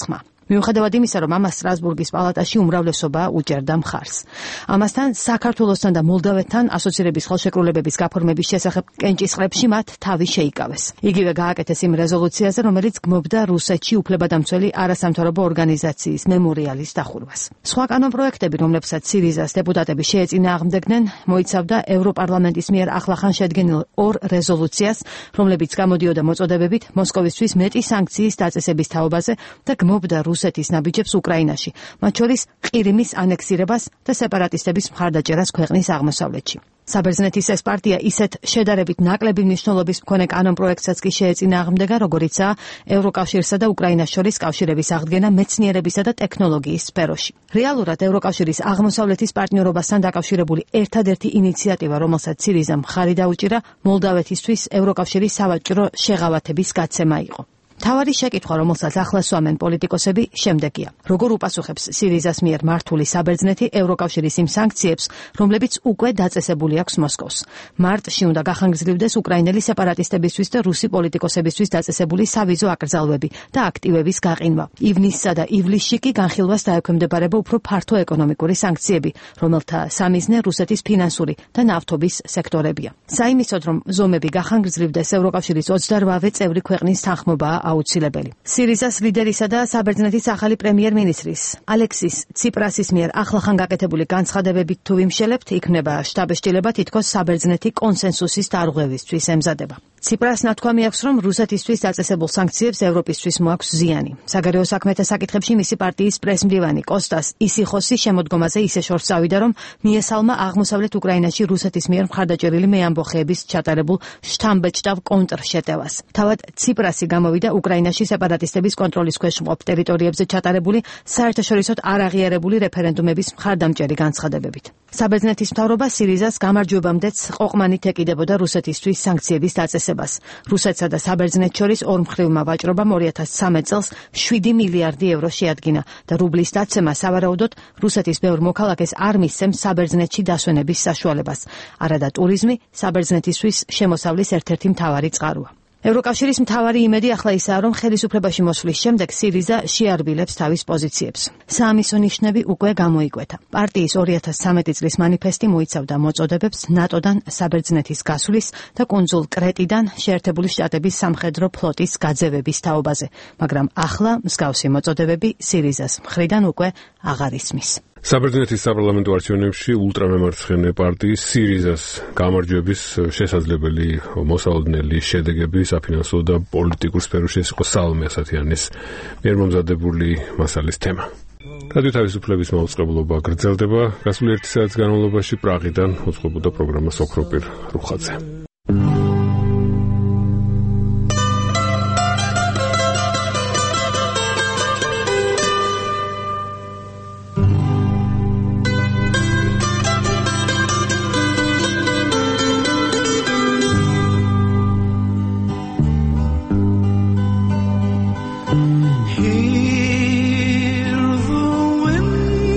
მიუხედავად იმისა, რომ ამას სტრასბურგის პალატაში უმრავლესობა უჭერდა მხარს. ამასთან საქართველოსთან და მოლდავეთთან ასოცირების ხელშეკრულებების გაფორმების შესახებ კენჭისყრებში მათ თავი შეიკავეს. იგივე გააკეთეს იმ რეზოლუციაზე, რომელიც გმობდა რუსეთში უფლებადამცველი არასამთავრობო ორგანიზაციის მემორიალის დახურვას. სხვა კანონპროექტები, რომლებსაც სირიზას დეპუტატები შეეწინააღმდეგნენ, მოიცავდა ევროპარლამენტის მიერ ახლახან შედგენილ ორ რეზოლუციას, რომლებიც გამოდიოდა მოწოდებებით მოსკოვისთვის მეტი სანქციის დაწესების თაობაზე და გმობდა რუსეთის ნაბიჯებს უკრაინაში, მათ შორის ყირიმის ანექსირებას და სეპარატისტების მხარდაჭერას ქვეყნის აღმოსავლეთში. საბერძნეთის ეს პარტია ისეთ შედარებით ნაკლები მნიშვნელობის მქონე კანონპროექტსაც კი შეეწინააღმდეგა, როგორიცაა ევროკავშირსა და უკრაინას შორის კავშირების აღდგენა მეცნიერებისა და ტექნოლოგიის სფეროში. რეალურად ევროკავშირის აღმოსავლეთის პარტნიორობასთან დაკავშირებული ერთადერთი ინიციატივა, რომელსაც სირიზამ მხარი დაუჭირა, მოლდავეთისთვის ევროკავშირის სავაჭრო შეღავათების გაცემა იყო. თავარი შეკითხვა, რომელსაც ახლა სვამენ პოლიტიკოსები, შემდეგია. როგორ უპასუხებს სირიზას მიერ მართული საბერძნეთი ევროკავშირის იმ სანქციებს, რომლებიც უკვე დაწესებული აქვს მოსკოვს. მარტში უნდა გახანგრძლივდეს უკრაინელი სეპარატისტებისთვის და რუსი პოლიტიკოსებისთვის დაწესებული სავიზო აკრძალვები და აქტივების გაყინვა. ივნისსა და ივლისში კი განხილვას დაექვემდებარება უფრო ფართო ეკონომიკური სანქციები, რომელთა სამიზნე რუსეთის ფინანსური და ნავთობის სექტორებია. საიმისოდ, რომ ზომები გახანგრძლივდეს, ევროკავშირის ოცდაოთხ წევრი ქვეყნის თანხმობაა აუცილებელი. სირიზას ლიდერისა და საბერძნეთის ახალი პრემიერ-მინისტრის ალექსის ციპრასის მიერ ახლახან გაკეთებული განცხადებებით თუ ვიმშელებთ, იქნება შტაბეშტილება თითქოს საბერძნეთი კონსენსუსის დარღვევისთვის ემზადება. ციპრას ნათქვამი აქვს, რომ რუსეთისთვის დაწესებულ სანქციებს ევროპისთვის მოაქვს ზიანი. საგარეო საქმეთა საკითხებში მისი პარტიის პრესმდივანი კოსტას ისიხოსი შემოდგომაზე ისე შორს წავიდა, რომ მიესალმა აღმოსავლეთ უკრაინაში რუსეთის მიერ მხარდაჭერილი მეამბოხეების ჩატარებულ შთამბეჭდავ კონტრშეტევას. თავად ციპრასი გამოვიდა უკრაინაში სეპარატისტების კონტროლის ქვეშ მყოფ ტერიტორიებზე ჩატარებული საერთაშორისოდ არაღიარებული რეფერენდუმების მხარდამჭერი განცხადებებით. საბერძნეთის მთავრობა სირიზას გამარჯვებამდეც ყოყმანით ეკიდებოდა რუსეთისთვის სანქციების დაწესებას. რუსეთსა და საბერძნეთს შორის ორმხრივმა ვაჭრობამ ორი ათას ცხრამეტ წელს შვიდი მილიარდი ევრო შეადგინა და რუბლის დაცემა სავარაუდოდ რუსეთის ბევრ მოქალაქეს არ მისცემს საბერძნეთში დასვენების საშუალებას. არადა ტურიზმი საბერძნეთისთვის შემოსავლის ერთ-ერთი მთავარი წყაროა. ევროკავშირის მთავარი იმედი ახლა ისაა, რომ ხელისუფლებაში მოსვლის შემდეგ სირიზა შეარბილებს თავის პოზიციებს. საამისო ნიშნები უკვე გამოიკვეთა. პარტიის ორი ათას ცხრამეტი წლის მანიფესტი მოიცავდა მოწოდებებს ნატოდან საბერძნეთის გასვლის და კუნძულ კრეტიდან შეერთებული შტატების სამხედრო ფლოტის გაძევების თაობაზე, მაგრამ ახლა მსგავსი მოწოდებები სირიზას მხრიდან უკვე აღარ ისმის. საბერძნეთის საპარლამენტო არჩევნებში ულტრამემარცხენე პარტიის სირიზას გამარჯვების შესაძლებელი მოსალოდნელი შედეგები საფინანსო და პოლიტიკურ სფეროში ეს იყო სალომე ასათიანის მიერ მომზადებული მასალის თემა. რადიო თავისუფლების მაუწყებლობა გრძელდება. გასული ერთი საათის განმავლობაში პრაღიდან უწყობოდა პროგრამა სოქროპირ რუხაძე.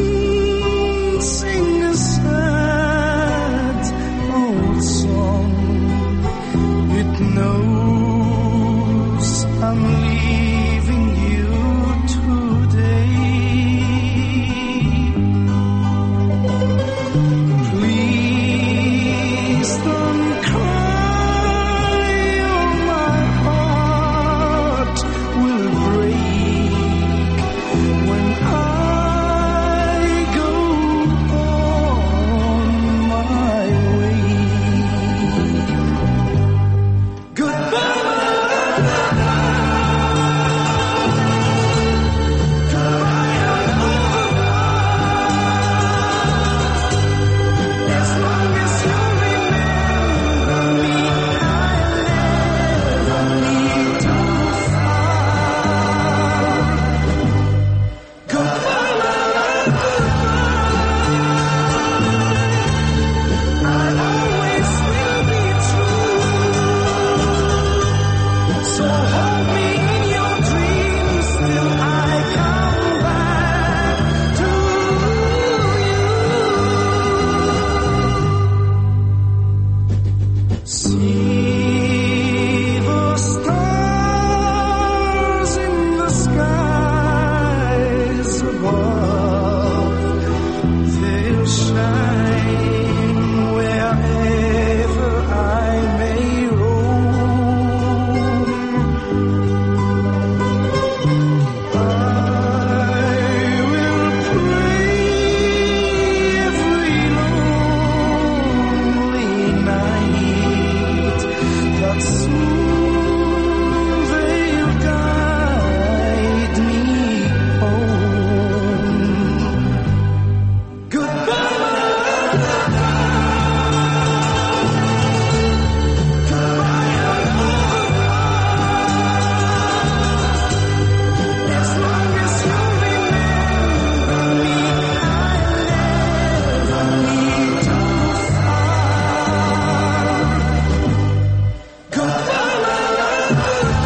Sing a sad old song. Thank you.